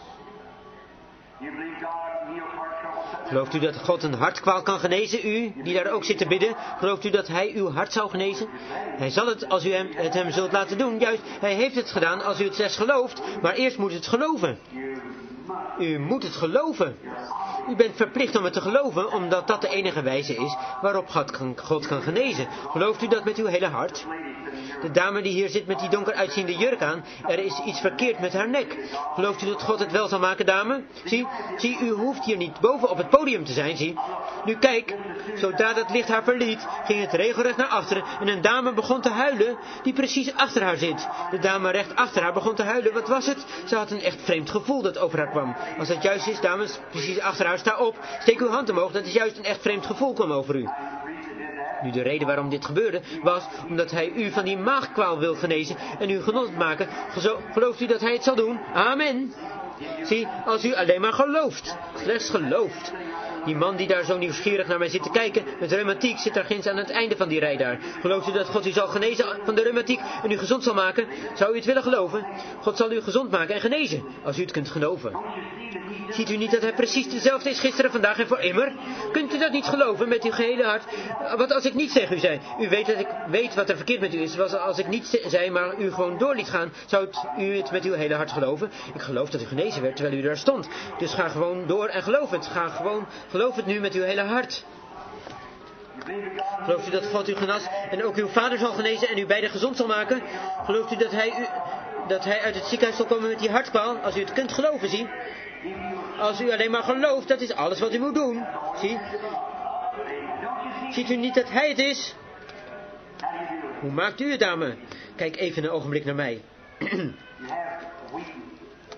Gelooft u dat God een hartkwaal kan genezen, u, die daar ook zit te bidden? Gelooft u dat hij uw hart zou genezen? Hij zal het als u hem, het hem zult laten doen. Juist, hij heeft het gedaan als u het slechts gelooft. Maar eerst moet u het geloven. U moet het geloven. U bent verplicht om het te geloven, omdat dat de enige wijze is waarop God kan, God kan genezen. Gelooft u dat met uw hele hart? De dame die hier zit met die donker uitziende jurk aan, er is iets verkeerd met haar nek. Gelooft u dat God het wel zal maken, dame? Zie, zie, u hoeft hier niet boven op het podium te zijn, zie. Nu kijk, zodra dat licht haar verliet, ging het regelrecht naar achteren en een dame begon te huilen die precies achter haar zit. De dame recht achter haar begon te huilen. Wat was het? Ze had een echt vreemd gevoel dat over haar kwam. Als dat juist is, dames, precies achter haar, sta op, steek uw hand omhoog, dat is juist een echt vreemd gevoel kwam over u. Nu, de reden waarom dit gebeurde, was omdat hij u van die maagkwaal wil genezen en u gezond maken. Gezo- gelooft u dat hij het zal doen? Amen. Zie, als u alleen maar gelooft, slechts gelooft. Die man die daar zo nieuwsgierig naar mij zit te kijken, met reumatiek, zit daar ginds aan het einde van die rij daar. Gelooft u dat God u zal genezen van de reumatiek en u gezond zal maken? Zou u het willen geloven? God zal u gezond maken en genezen, als u het kunt geloven. Ziet u niet dat hij precies dezelfde is gisteren, vandaag en voor immer? Kunt u dat niet geloven met uw gehele hart? Wat als ik niet zeg u zei? U weet dat ik weet wat er verkeerd met u is. Was als ik niet zei, maar u gewoon door liet gaan, zou het, u het met uw hele hart geloven? Ik geloof dat u genezen werd terwijl u daar stond. Dus ga gewoon door en geloof het. Ga gewoon, geloof het nu met uw hele hart. Gelooft u dat God u genas en ook uw vader zal genezen en u beiden gezond zal maken? Gelooft u dat hij, u, dat hij uit het ziekenhuis zal komen met die hartkwaal? Als u het kunt geloven, zie. Als u alleen maar gelooft, dat is alles wat u moet doen. Zie? Ziet u niet dat hij het is? Hoe maakt u het, dame? Kijk even een ogenblik naar mij.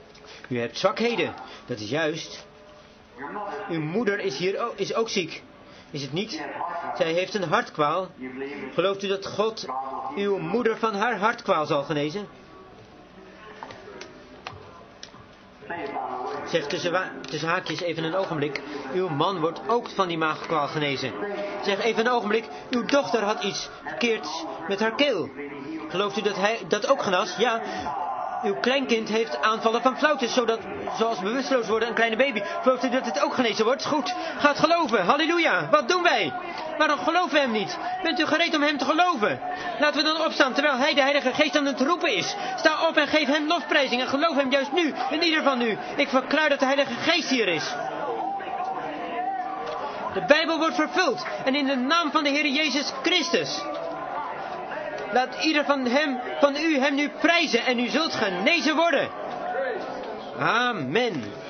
U hebt zwakheden. Dat is juist. Uw moeder is hier ook, is ook ziek. Is het niet? Zij heeft een hartkwaal. Gelooft u dat God uw moeder van haar hartkwaal zal genezen? Zeg tussen, tussen haakjes even een ogenblik. Uw man wordt ook van die maagkwaal genezen. Zeg even een ogenblik. Uw dochter had iets verkeerds met haar keel. Gelooft u dat hij dat ook genas? Ja. Uw kleinkind heeft aanvallen van flauwtes, zodat, zoals bewusteloos worden, een kleine baby. Gelooft u dat het ook genezen wordt? Goed. Gaat geloven. Halleluja. Wat doen wij? Waarom geloven we hem niet? Bent u gereed om hem te geloven? Laten we dan opstaan, terwijl hij, de Heilige Geest, aan het roepen is. Sta op en geef hem lofprijzing en geloof hem juist nu, in ieder van u. Ik verklaar dat de Heilige Geest hier is. De Bijbel wordt vervuld. En in de naam van de Heer Jezus Christus. Laat ieder van hem, van u hem nu prijzen en u zult genezen worden. Amen.